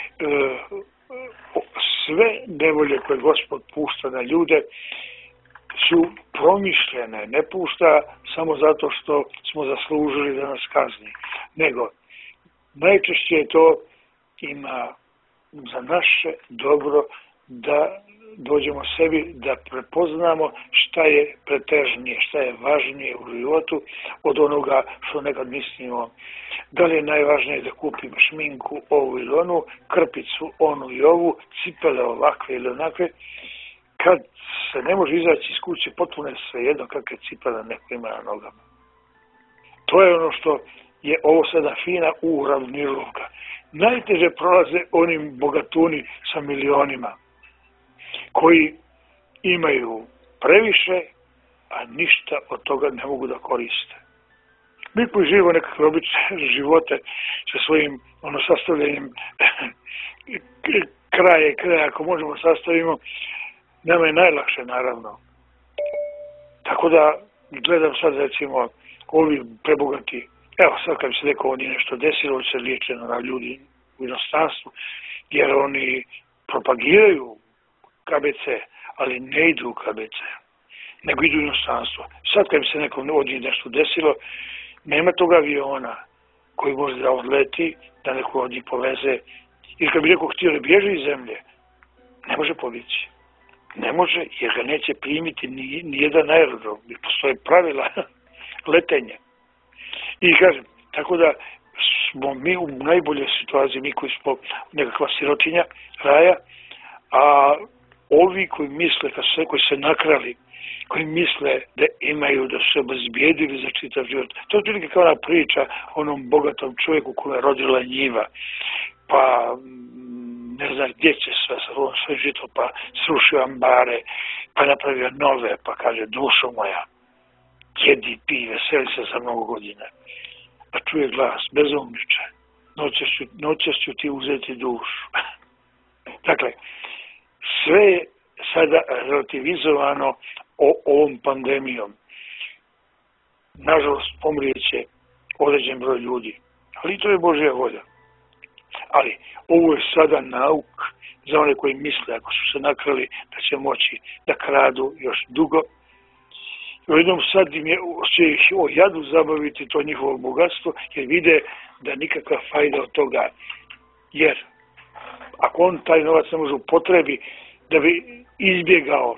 sve nevolje koje Gospod pušta na ljude su promišljene, ne pušta samo zato što smo zaslužili da nas kazni, nego najčešće je to ima za naše dobro da dođemo sebi, da prepoznamo šta je pretežnije, šta je važnije u životu od onoga što nekad mislimo. Da li je najvažnije da kupimo šminku ovu ili onu, krpicu onu i ovu, cipele ovakve ili onakve, kad se ne može izaći iz kuće, potpuno je svejedno kakve cipele neko ima na nogama. To je ono što je ovo sada fina uravnilovka. Najteže prolaze onim bogatuni sa milionima, koji imaju previše, a ništa od toga ne mogu da koriste. Mi koji živimo nekakve obične živote sa svojim ono, sastavljanjem kraje kraja, ako možemo sastavimo, nama je najlakše, naravno. Tako da gledam sad, recimo, ovi prebogati, evo sad kad bi se rekao, oni nešto desilo, se liječe na ljudi u inostranstvu, jer oni propagiraju K B C, ali ne idu u K B C, nego idu u inostranstvo. Sad kad bi se nekom od njih nešto desilo, nema tog aviona koji može da odleti, da neko od njih poveze I kad bi neko htio da bježi iz zemlje, ne može pobjeći. Ne može, jer ga neće primiti ni, ni jedan aerodrom. Postoje pravila letenja. I kažem, tako da smo mi u najboljoj situaciji, mi koji smo nekakva sirotinja raja, a ovi koji misle, koji se nakrali, koji misle da imaju, da su se obezbijedili za čitav život. To je otprilike kao ona priča o onom bogatom čovjeku koja je rodila njiva, pa ne znam gdje će sve, sve žito, pa srušio ambare, pa napravio nove, pa kaže, dušo moja, jedi, pi, veseli se za mnogo godina. Pa čuje glas, bezumniče, noćas ću, noćas ću ti uzeti dušu. Dakle, sve je sada relativizovano o ovom pandemijom. Nažalost, pomrijeće određen broj ljudi, ali to je Božja volja. Ali ovo je sada nauk za one koji misle, ako su se nakrali, da će moći da kradu još dugo. U jednom sad im je, će ih o jadu zabaviti to njihovo bogatstvo, jer vide da nikakva fajda od toga. Jer ako on taj novac ne može upotrebi da bi izbjegao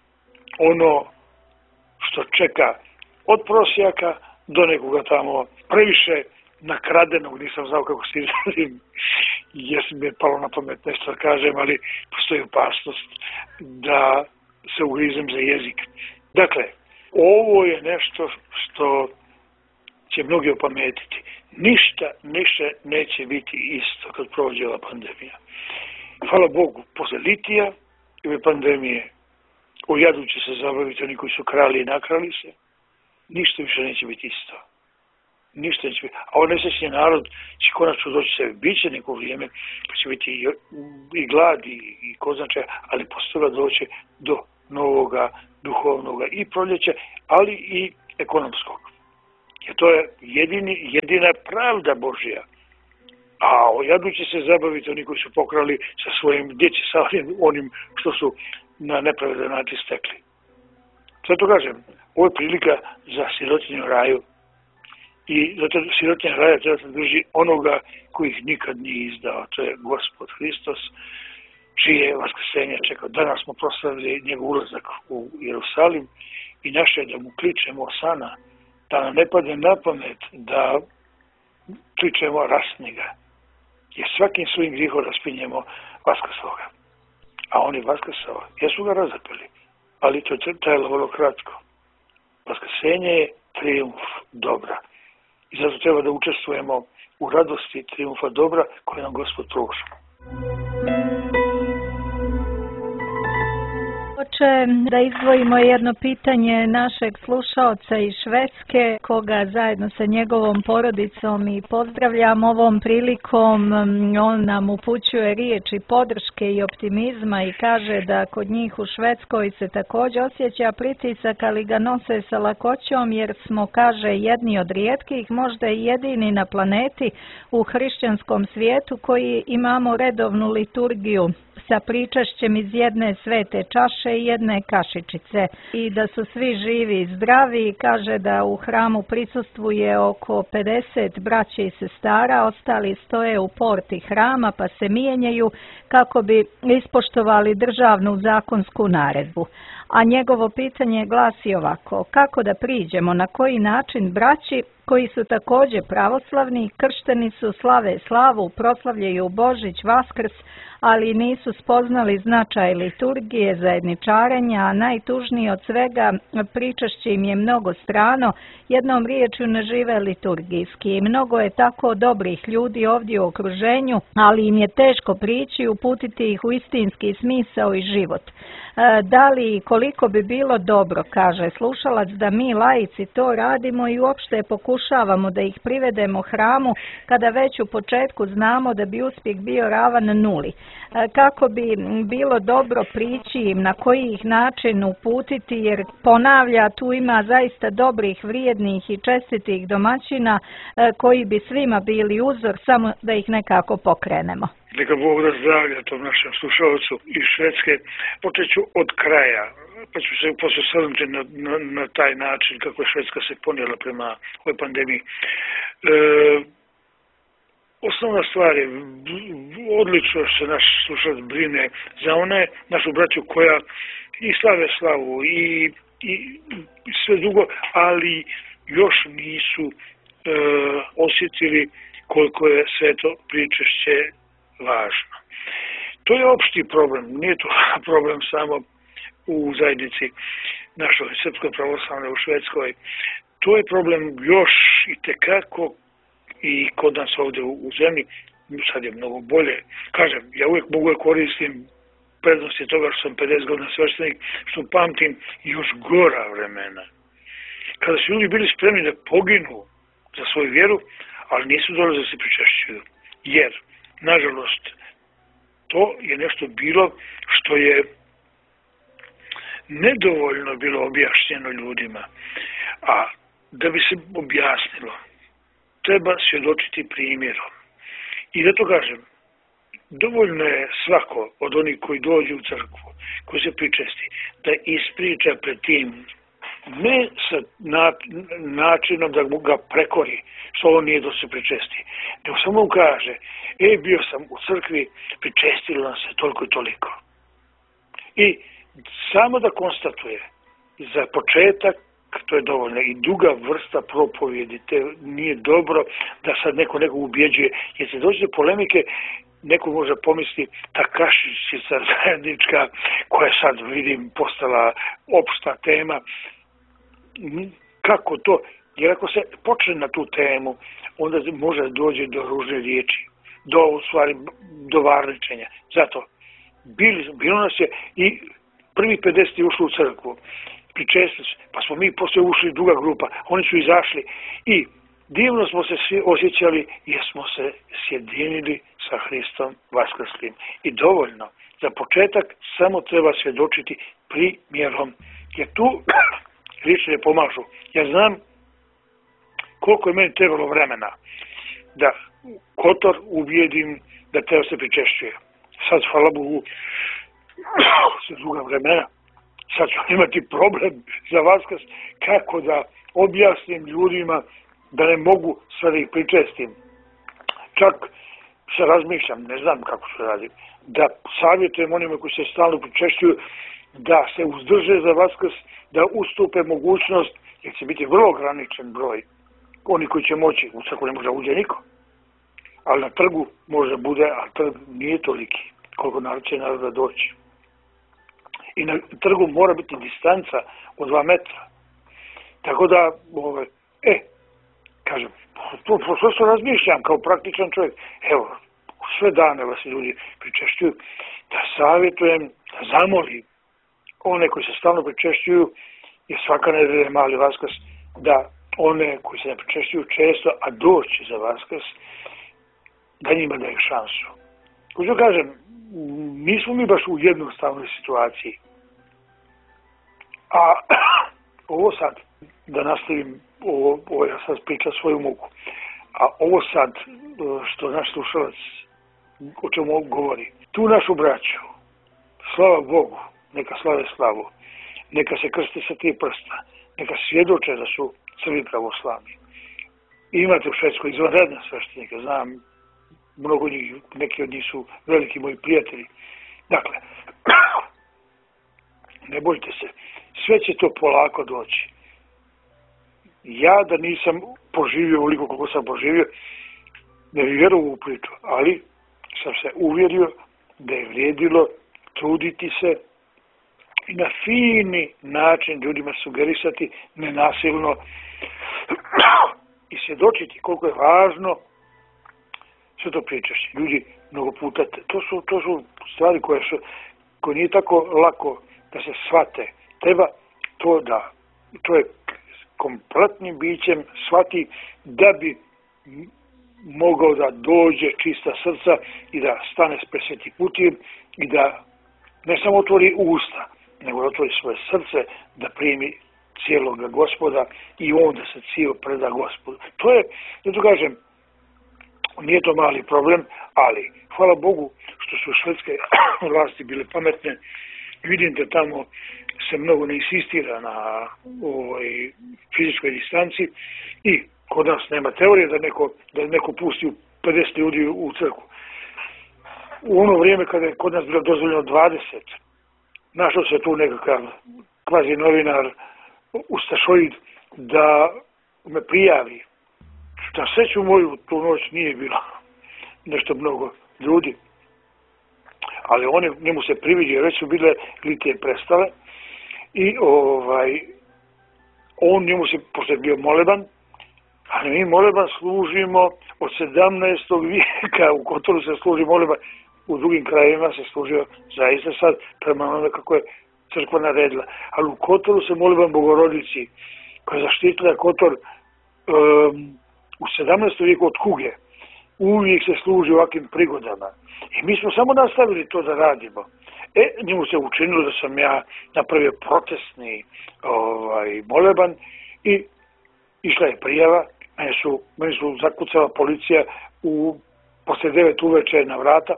ono što čeka od prosjaka do nekoga tamo previše nakradenog, nisam znao kako se izrazim, jer mi je palo na pamet nešto da kažem, ali postoji opasnost da se ugrizem za jezik. Dakle, ovo je nešto što će mnogi opametiti. Ništa, ništa neće biti isto kad prođe ova pandemija. Hvala Bogu, posle litija i ove pandemije o jadu će se zabaviti oni koji su krali i nakrali se. Ništa više neće biti isto. Ništa neće biti. A on nesrećni narod će konačno doći sebe. Biće neko vrijeme, pa će biti i, i glad i, i ko zna čega, ali posle toga doće do novoga, duhovnoga i proljeća, ali i ekonomskog. Jer to je jedini, jedina pravda Božja. A o jadu će se zabaviti oni koji su pokrali sa svojim, gdje će sa onim što su na nepravedan način stekli. Zato kažem, ovo je prilika za sirotinju raju. I zato sirotinja raja treba se drži onoga koji ih nikad nije izdao. To je Gospod Hristos, čije vaskrsenje čekao. Danas smo proslavili njegov ulazak u Jerusalim i naše da mu kličemo Osana, da nam ne padne na pamet da kličemo rasniga. Jer svakim svojim grihom raspinjemo vaskrsloga. A on je vaskrsao. Jesu ga razapeli, ali to je trajalo vrlo kratko. Vaskrsenje je trijumf dobra. I zato treba da učestvujemo u radosti trijumfa dobra koje nam Gospod pruža. Hoće da izdvojimo jedno pitanje našeg slušaoca iz Švedske, koga zajedno sa njegovom porodicom i pozdravljam ovom prilikom. On nam upućuje riječi podrške i optimizma i kaže da kod njih u Švedskoj se također osjeća pritisak, ali ga nose sa lakoćom jer smo, kaže, jedni od rijetkih, možda i jedini na planeti u hrišćanskom svijetu koji imamo redovnu liturgiju sa pričašćem iz jedne svete čaše i jedne kašičice i da su svi živi i zdravi. Kaže da u hramu prisustvuje oko pedeset braće i sestara, ostali stoje u porti hrama pa se mijenjaju kako bi ispoštovali državnu zakonsku naredbu. A njegovo pitanje glasi ovako: kako da priđemo, na koji način braći koji su također pravoslavni, kršteni su, slave slavu, proslavljaju Božić, Vaskrs, ali nisu spoznali značaj liturgije, zajedničarenja, a najtužnije od svega pričašće im je mnogo strano, jednom riječju ne žive liturgijski. I mnogo je tako dobrih ljudi ovdje u okruženju, ali im je teško prići i uputiti ih u istinski smisao i život. Da li i koliko bi bilo dobro, kaže slušalac, da mi laici to radimo i uopšte pokušavamo da ih privedemo hramu kada već u početku znamo da bi uspjeh bio ravan nuli. Kako bi bilo dobro prići im, na koji ih način uputiti, jer ponavlja, tu ima zaista dobrih, vrijednih i čestitih domaćina koji bi svima bili uzor, samo da ih nekako pokrenemo. Neka Bog da zdravlja tom našem slušalcu iz Švedske. Počet ću od kraja, pa ću se posle svrnuti na, na, na taj način kako je Švedska se ponijela prema ovoj pandemiji. E, osnovna stvar je odlično što se naš slušalac brine za one našu braću koja i slave slavu i, i sve drugo, ali još nisu e, osjetili koliko je sveto pričešće važno. To je opšti problem, nije to problem samo u zajednici našoj srpskoj pravoslavne u Švedskoj. To je problem još i tekako i kod nas ovdje u, u zemlji. Sad je mnogo bolje. Kažem, ja uvijek mogu koristim prednosti toga što sam pedeset godina sveštenik, što pamtim još gora vremena. Kada su ljudi bili spremni da poginu za svoju vjeru, ali nisu dolazili da se pričešćuju. Jer, nažalost, to je nešto bilo što je nedovoljno bilo objašnjeno ljudima. A da bi se objasnilo, treba svjedočiti primjerom. I da to kažem, dovoljno je svako od onih koji dođu u crkvu, koji se pričesti, da ispriča pred tim, ne sa načinom da ga prekori, što on nije da se pričesti, nego samo mu kaže, e, bio sam u crkvi, pričestilo nam se toliko i toliko. I samo da konstatuje, za početak, to je dovoljno, i duga vrsta propovjedi, te nije dobro da sad neko nekog ubjeđuje, jer se dođe do polemike, neko može pomisliti ta kašičica zajednička, koja sad vidim postala opšta tema, kako to, jer ako se počne na tu temu, onda može dođe do ružne riječi, do, u stvari, do varničenja. Zato, bili, bilo nas je i prvi pedeset ušli u crkvu, pričestili su, pa smo mi poslije ušli druga grupa, oni su izašli i divno smo se svi osjećali jer smo se sjedinili sa Hristom vaskrslim. I dovoljno, za početak samo treba svjedočiti primjerom, jer tu riječi ne pomažu. Ja znam koliko je meni trebalo vremena da Kotor ubijedim da treba se pričešćuje. Sad, hvala Bogu, se druga vremena. Sad ću imati problem za Vaskrs kako da objasnim ljudima da ne mogu sve da ih pričestim. Čak se razmišljam, ne znam kako se radi, da savjetujem onima koji se stalno pričešćuju da se uzdrže za Vaskrs, da ustupe mogućnost, jer će biti vrlo ograničen broj oni koji će moći, u crkvu ne može uđe niko, ali na trgu može bude, a trg nije toliki koliko narod će naroda doći. I na trgu mora biti distanca od dva metra. Tako da, ove, e, kažem, to prosto razmišljam kao praktičan čovjek. Evo, sve dane vas ljudi pričešćuju, da savjetujem, da zamolim one koji se stalno pričešćuju, jer svaka nedelja je mali Vaskrs, da one koji se ne pričešćuju često, a doći za Vaskrs, da njima daju šansu. Kođo kažem, nismo mi baš u jednostavnoj situaciji. A ovo sad, da nastavim, ovo, ovo ja sad pričam svoju muku, a ovo sad, što naš slušalac, o čemu govori, tu našu braću, slava Bogu, neka slave slavu, neka se krste sa tri prsta, neka svjedoče da su crvi pravoslavni. I imate u Švedskoj izvanredne sveštenike, znam, mnogo njih, neki od njih su veliki moji prijatelji. Dakle, ne bojte se, sve će to polako doći. Ja da nisam poživio ovoliko koliko sam poživio, ne bi vjerovao u priču, ali sam se uvjerio da je vrijedilo truditi se i na fini način ljudima sugerisati, nenasilno, i svjedočiti koliko je važno sve to pričešće. Ljudi mnogo puta, to su, to su stvari koje, su, koje nije tako lako da se shvate. Treba to da čovjek kompletnim bićem shvati da bi mogao da dođe čista srca i da stane s presvetim putijem i da ne samo otvori usta, nego da otvori svoje srce, da primi cijeloga Gospoda i onda se cijelo preda Gospodu. To je, da to kažem, nije to mali problem, ali hvala Bogu što su švedske vlasti bile pametne. Vidim da tamo se mnogo ne insistira na ovoj fizičkoj distanci i kod nas nema teorije da neko, da neko pusti u pedeset ljudi u crkvu. U ono vrijeme kada je kod nas bilo dozvoljeno dvadeset, našao se tu nekakav kvazi novinar, ustašoid, da me prijavi. Na sreću moju tu noć nije bilo nešto mnogo ljudi, ali oni, njemu se prividio, već su bile litije prestale i ovaj, on njemu se, pošto je bio moleban, ali mi moleban služimo od sedamnaestog vijeka, u Kotoru se služi moleban, u drugim krajevima se služio zaista sad prema onome kako je crkva naredila, ali u Kotoru se moleban Bogorodici, koja je zaštitila Kotor um, u sedamnaestom vijeku od kuge. Uvijek se služi ovakvim prigodama. I mi smo samo nastavili to da radimo. E, njemu se učinilo da sam ja napravio protestni ovaj, moleban i išla je prijava. Meni su, meni su zakucala policija u, posle devet uveče na vrata.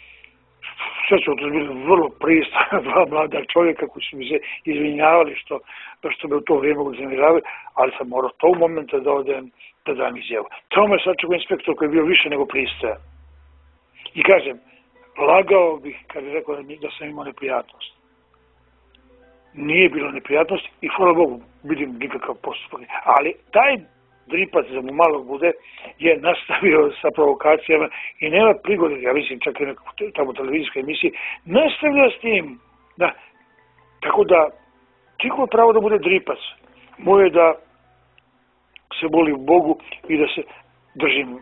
Sve su to bili vrlo pristojna dva mlada čovjeka koji su mi se izvinjavali što, što me u to vrijeme uznemiravali, ali sam morao tog momenta da odem da dam izjavu. Tamo me sačekao inspektor koji je bio više nego pristojan. I kažem, lagao bih kad je rekao da sam imao neprijatnost. Nije bilo neprijatnost i hvala Bogu vidim nikakav postupak. Ali taj dripac da mu malo bude je nastavio sa provokacijama i nema prigode, ja mislim čak i na tamo televizijskoj emisiji, nastavlja s tim. Da. Tako da, čiko je pravo da bude dripac? Moje da se boli u Bogu i da se držim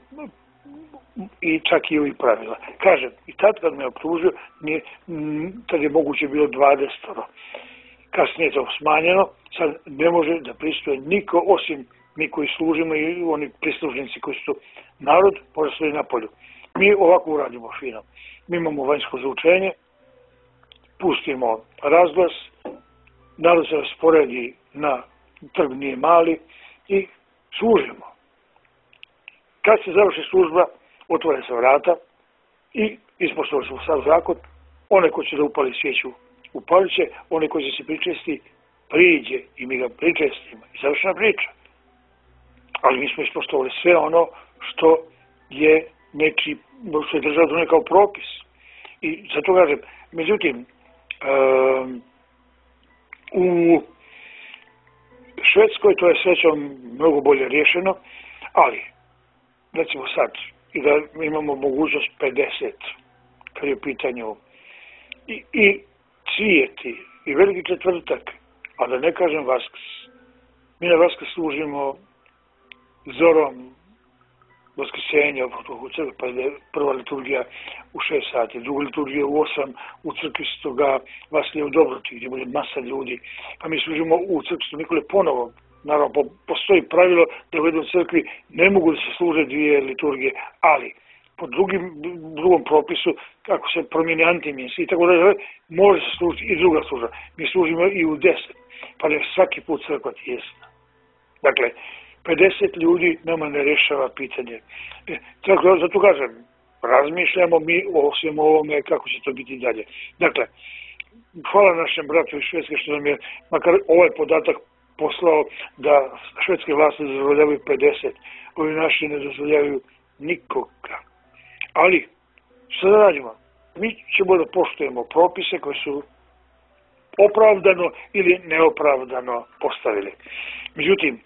i čak i ovih pravila. Kažem, i tad kad me optužio, nije, tad je moguće bilo dvadeset. Kasnije je to smanjeno, sad ne može da pristuje niko osim mi koji služimo i oni prislužnici koji su narod, može stoji na polju. Mi ovako uradimo fino. Mi imamo vanjsko zvučenje, pustimo razglas, narod se rasporedi na trg nije mali i služimo. Kad se završi služba, otvore se vrata i ispoštovali smo sav zakon, onaj ko će da upali svijeću upalit će, onaj ko će se pričesti priđe i mi ga pričestimo. I završena priča. Ali mi smo ispoštovali sve ono što je nečiji, što je država donijela kao propis. I zato kažem, međutim, um, u Švedskoj to je srećom mnogo bolje rješeno, ali, recimo sad, i da imamo mogućnost pedeset, kad je u pitanju i, i cvijeti, i veliki četvrtak, a da ne kažem Vaskrs. Mi na Vaskrs služimo zorom Vaskrsenja u crkvi, pa je prva liturgija u šest sati, druga liturgija u osam u crkvi Svetoga Vasilija u Dobroti, gdje bude masa ljudi. Pa mi služimo u crkvi Svetog Nikole ponovo. Naravno, postoji pravilo da u jednoj crkvi ne mogu da se služe dvije liturgije, ali po drugim, drugom propisu, kako se promijeni antimijens i tako da može se služiti i druga služba. Mi služimo i u deset, pa je svaki put crkva tijesna. Dakle, pedeset ljudi nama ne rješava pitanje. E, tako, zato kažem, razmišljamo mi o svem ovome kako će to biti dalje. Dakle, hvala našem bratu iz Švedske što nam je makar ovaj podatak poslao da švedske vlasti dozvoljavaju pedeset, ovi naši ne dozvoljavaju nikoga. Ali, što da radimo? Mi ćemo da poštujemo propise koji su opravdano ili neopravdano postavili. Međutim,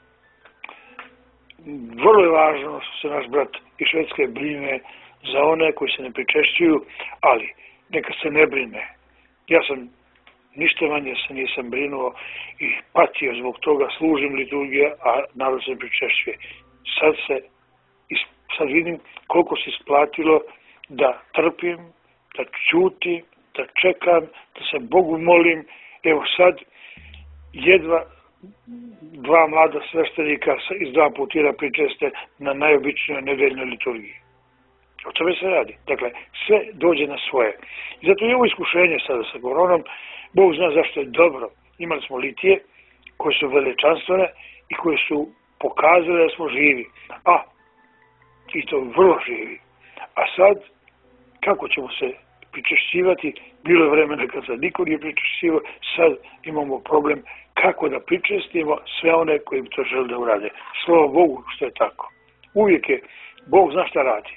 vrlo je važno što se naš brat iz Švedske brine za one koji se ne pričešćuju, ali neka se ne brine. Ja sam ništa manje se nisam brinuo i patio zbog toga, služim liturgije, a narod se pričešćuje. Sad se, sad vidim koliko se isplatilo da trpim, da ćutim, da čekam, da se Bogu molim. Evo sad jedva dva mlada sveštenika iz dva putira pričeste na najobičnijoj nedeljnoj liturgiji. O tome se radi. Dakle, sve dođe na svoje. I zato je ovo iskušenje sada sa koronom. Bog zna zašto je dobro. Imali smo litije koje su veličanstvene i koje su pokazale da smo živi. A, i to vrlo živi. A sad, kako ćemo se pričešćivati? Bilo je vremena kad se niko nije pričešćivao, sad imamo problem kako da pričestimo sve one koji bi to želi da urade. Slava Bogu što je tako. Uvijek je Bog zna šta radi.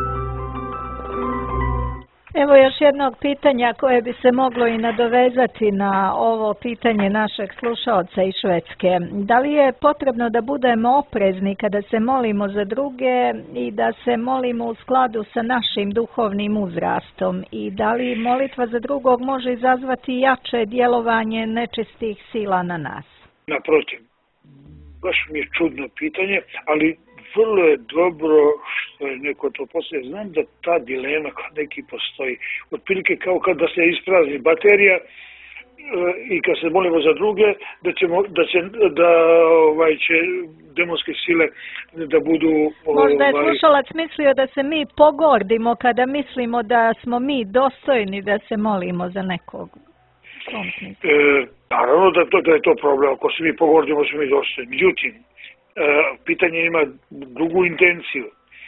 Evo još jednog pitanja koje bi se moglo i nadovezati na ovo pitanje našeg slušaoca iz Švedske. Da li je potrebno da budemo oprezni kada se molimo za druge i da se molimo u skladu sa našim duhovnim uzrastom? I da li molitva za drugog može izazvati jače djelovanje nečistih sila na nas? Naprotiv, baš mi je čudno pitanje, ali vrlo je dobro što je neko to poslije. Znam da ta dilema kod neki postoji. Otprilike kao kad da se isprazni baterija e, i kad se molimo za druge, da, ćemo, da, će, da ovaj, će demonske sile da budu... Možda je ovaj, slušalac mislio da se mi pogordimo kada mislimo da smo mi dostojni da se molimo za nekog. E, naravno da, to, da je to problem. Ako se mi pogordimo, smo mi dostojni. Međutim, pitanje ima drugu intenciju.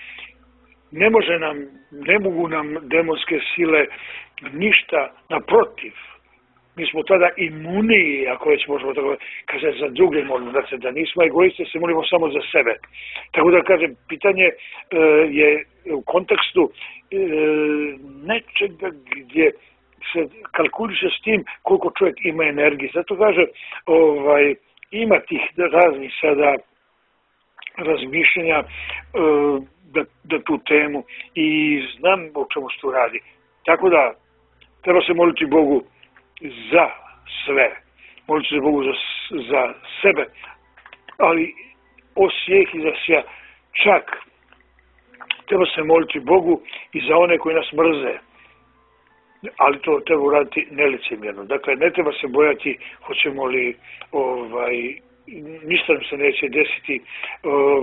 Ne može nam, ne mogu nam demonske sile ništa, naprotiv. Mi smo tada imuniji, ako već možemo tako, kad se za druge molimo, da, se, da nismo egoisti, se molimo samo za sebe. Tako da kažem, pitanje e, je u kontekstu e, nečega gdje se kalkuliše s tim koliko čovjek ima energije. Zato kaže, ovaj, ima tih raznih sada razmišljenja e, da, da tu temu i znam o čemu se tu radi. Tako da treba se moliti Bogu za sve. Moliti se Bogu za, za sebe, ali osijeh i za sja. Čak treba se moliti Bogu i za one koji nas mrze. Ali to treba uraditi nelicemjerno. Dakle, ne treba se bojati hoćemo li ovaj, ništa nam se neće desiti uh,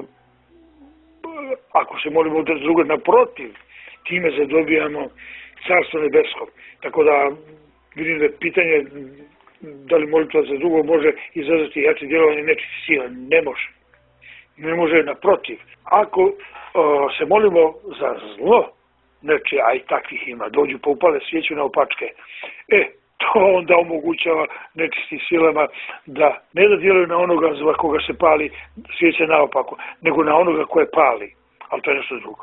ako se molimo da drugo, naprotiv, time zadobijamo carstvo nebesko. Tako da vidim da je pitanje da li molitva za drugo može izazvati jače djelovanje nečih sila. Ne može. Ne može, naprotiv. Ako uh, se molimo za zlo, neče, a i takvih ima, dođu pa upale svijeću na opačke, e, to onda omogućava nečistim silama da ne da djeluju na onoga za koga se pali svijeća naopako, nego na onoga koje pali. Ali to je nešto drugo.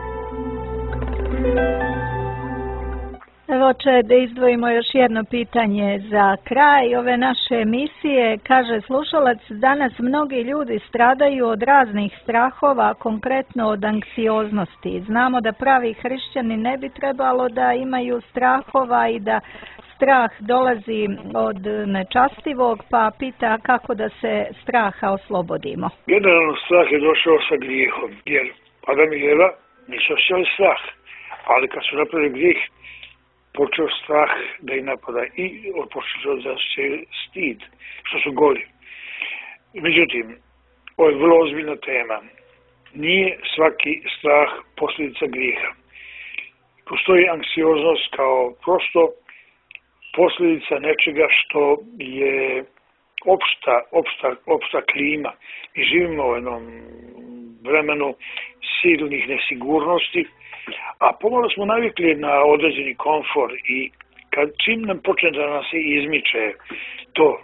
Evo će da izdvojimo još jedno pitanje za kraj ove naše emisije. Kaže slušalac, danas mnogi ljudi stradaju od raznih strahova, konkretno od anksioznosti. Znamo da pravi hrišćani ne bi trebalo da imaju strahova i da strah dolazi od nečastivog, pa pita kako da se straha oslobodimo. Generalno strah je došao sa grijehom, jer Adam i Eva nisu osjećali strah, ali kad su napravili grijeh, počeo strah da ih napada i počeo da se stid, što su goli. Međutim, ovo je vrlo ozbiljna tema. Nije svaki strah posljedica grijeha. Postoji anksioznost kao prosto posljedica nečega što je opšta, opšta, opšta klima. I živimo u jednom vremenu silnih nesigurnosti, a pomalo smo navikli na određeni komfor i kad čim nam počne da nas izmiče to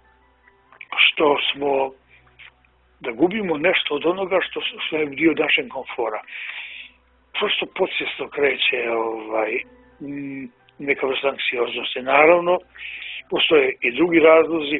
što smo, da gubimo nešto od onoga što, što je dio našeg komfora. Prosto podsvjesno kreće ovaj, neka vrsta anksioznosti. Naravno, postoje i drugi razlozi.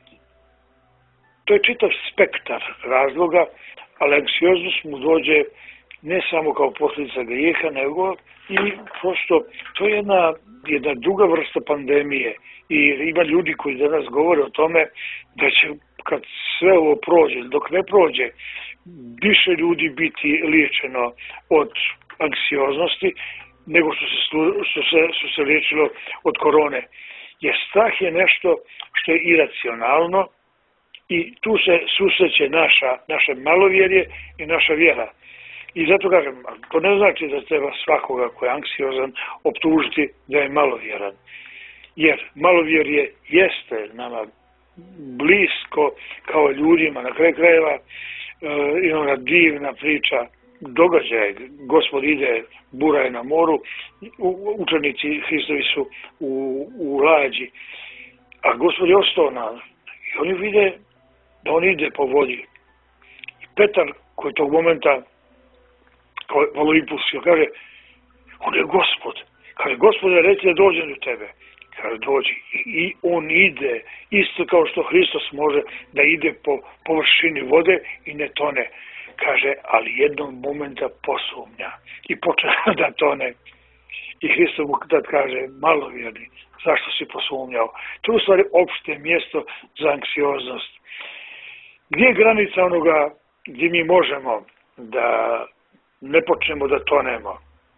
To je čitav spektar razloga, ali anksioznost mu dođe ne samo kao posljedica grijeha, nego i prosto to je jedna, jedna druga vrsta pandemije. I ima ljudi koji danas govore o tome da će kad sve ovo prođe, dok ne prođe, više ljudi biti liječeno od anksioznosti nego što se, što se, što se liječilo od korone. Jer strah je nešto što je iracionalno i tu se susreće naša, naše malovjerje i naša vjera. I zato kažem, to ne znači da treba svakoga ko je anksiozan optužiti da je malovjeran. Jer malovjerje jeste nama blisko kao ljudima. Na kraju krajeva e, ima ona divna priča, događaj, Gospod ide, bura je na moru, u, učenici Hristovi su u, u lađi, a Gospod je ostao na i oni vide da on ide po vodi. I Petar, koji tog momenta malo impulsivno, kaže, on je Gospod. Kaže, Gospode, reci da dođem do tebe. Kaže, dođi. I on ide, isto kao što Hristos može da ide po površini vode i ne tone. Kaže, ali jednog momenta posumnja i počne da tone. I Hristos mu tad kaže, malovjerni, zašto si posumnjao? To je u stvari opšte mjesto za anksioznost. Gdje je granica onoga gdje mi možemo da ne počnemo da tonemo?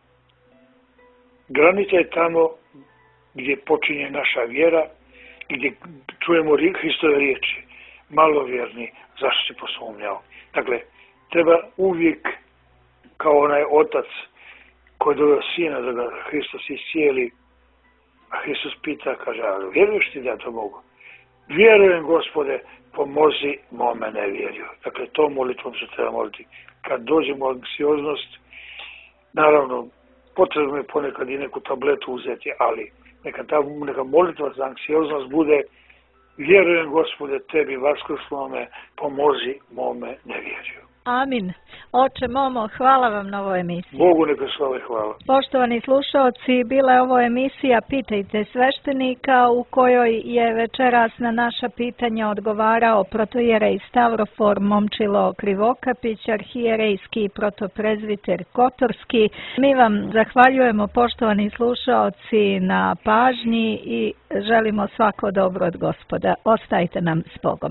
Granica je tamo gdje počinje naša vjera, gdje čujemo Hristove riječi. Malovjerni, zašto si posumnjao? Dakle, treba uvijek, kao onaj otac koji je doveo sina da ga Hristos iscijeli, a Hristos pita, kaže, ali vjeruješ ti da ja to mogu? Vjerujem, Gospode, pomozi mome nevjerju. Dakle, to molitvom se treba moliti. Kad dođemo u anksioznost, naravno, potrebno je ponekad i neku tabletu uzeti, ali neka, ta, neka molitva za anksioznost bude, vjerujem, Gospode, tebi vaskrslome, pomozi mome nevjerju. Amin. Oče Momo, hvala vam na ovoj emisiji. Bogu neka slava i hvala. Poštovani slušaoci, bila je ovo emisija Pitajte sveštenika, u kojoj je večeras na naša pitanja odgovarao protojerej Stavrofor Momčilo Krivokapić, arhijerejski protoprezviter Kotorski. Mi vam zahvaljujemo, poštovani slušaoci, na pažnji i želimo svako dobro od Gospoda. Ostajte nam s Bogom.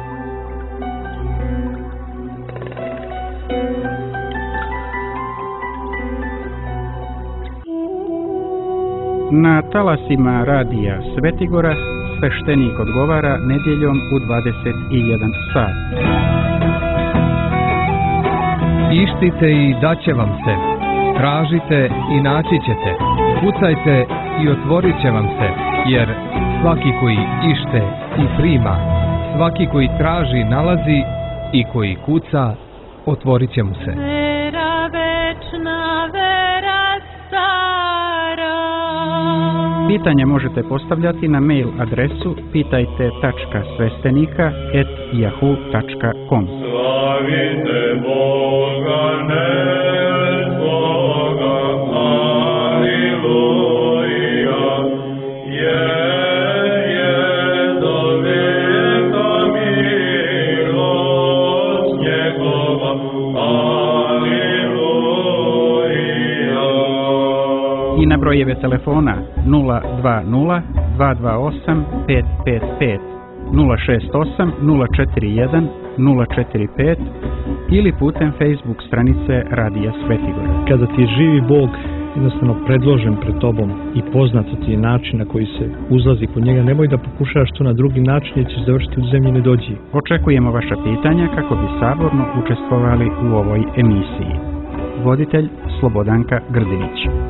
Na talasima radija Svetigora sveštenik odgovara nedjeljom u dvadeset jedan sat. Ištite i daće vam se. Tražite i naći ćete. Kucajte i otvorit će vam se. Jer svaki koji ište i prima, svaki koji traži nalazi i koji kuca, otvorit će mu se. Vera večna, vera stara. Pitanje možete postavljati na mail adresu pitajte tačka sveštenika et yahoo tačka com. Slavite Boga, ne svoga, aleluja, je, je do veka milost njegova, aleluja. I na brojeve telefona nula dva nula dva dva osam pet pet pet, nula šest osam nula četiri jedan nula četiri pet ili putem Facebook stranice Radija Svetigora. Kada ti je živi Bog jednostavno predložen pred tobom i poznat ti je način na koji se uzlazi kod njega, nemoj da pokušavaš to na drugi način jer ćeš završiti u zemlji nedođi. Očekujemo vaša pitanja kako bi saborno učestvovali u ovoj emisiji. Voditelj Slobodanka Grdinić.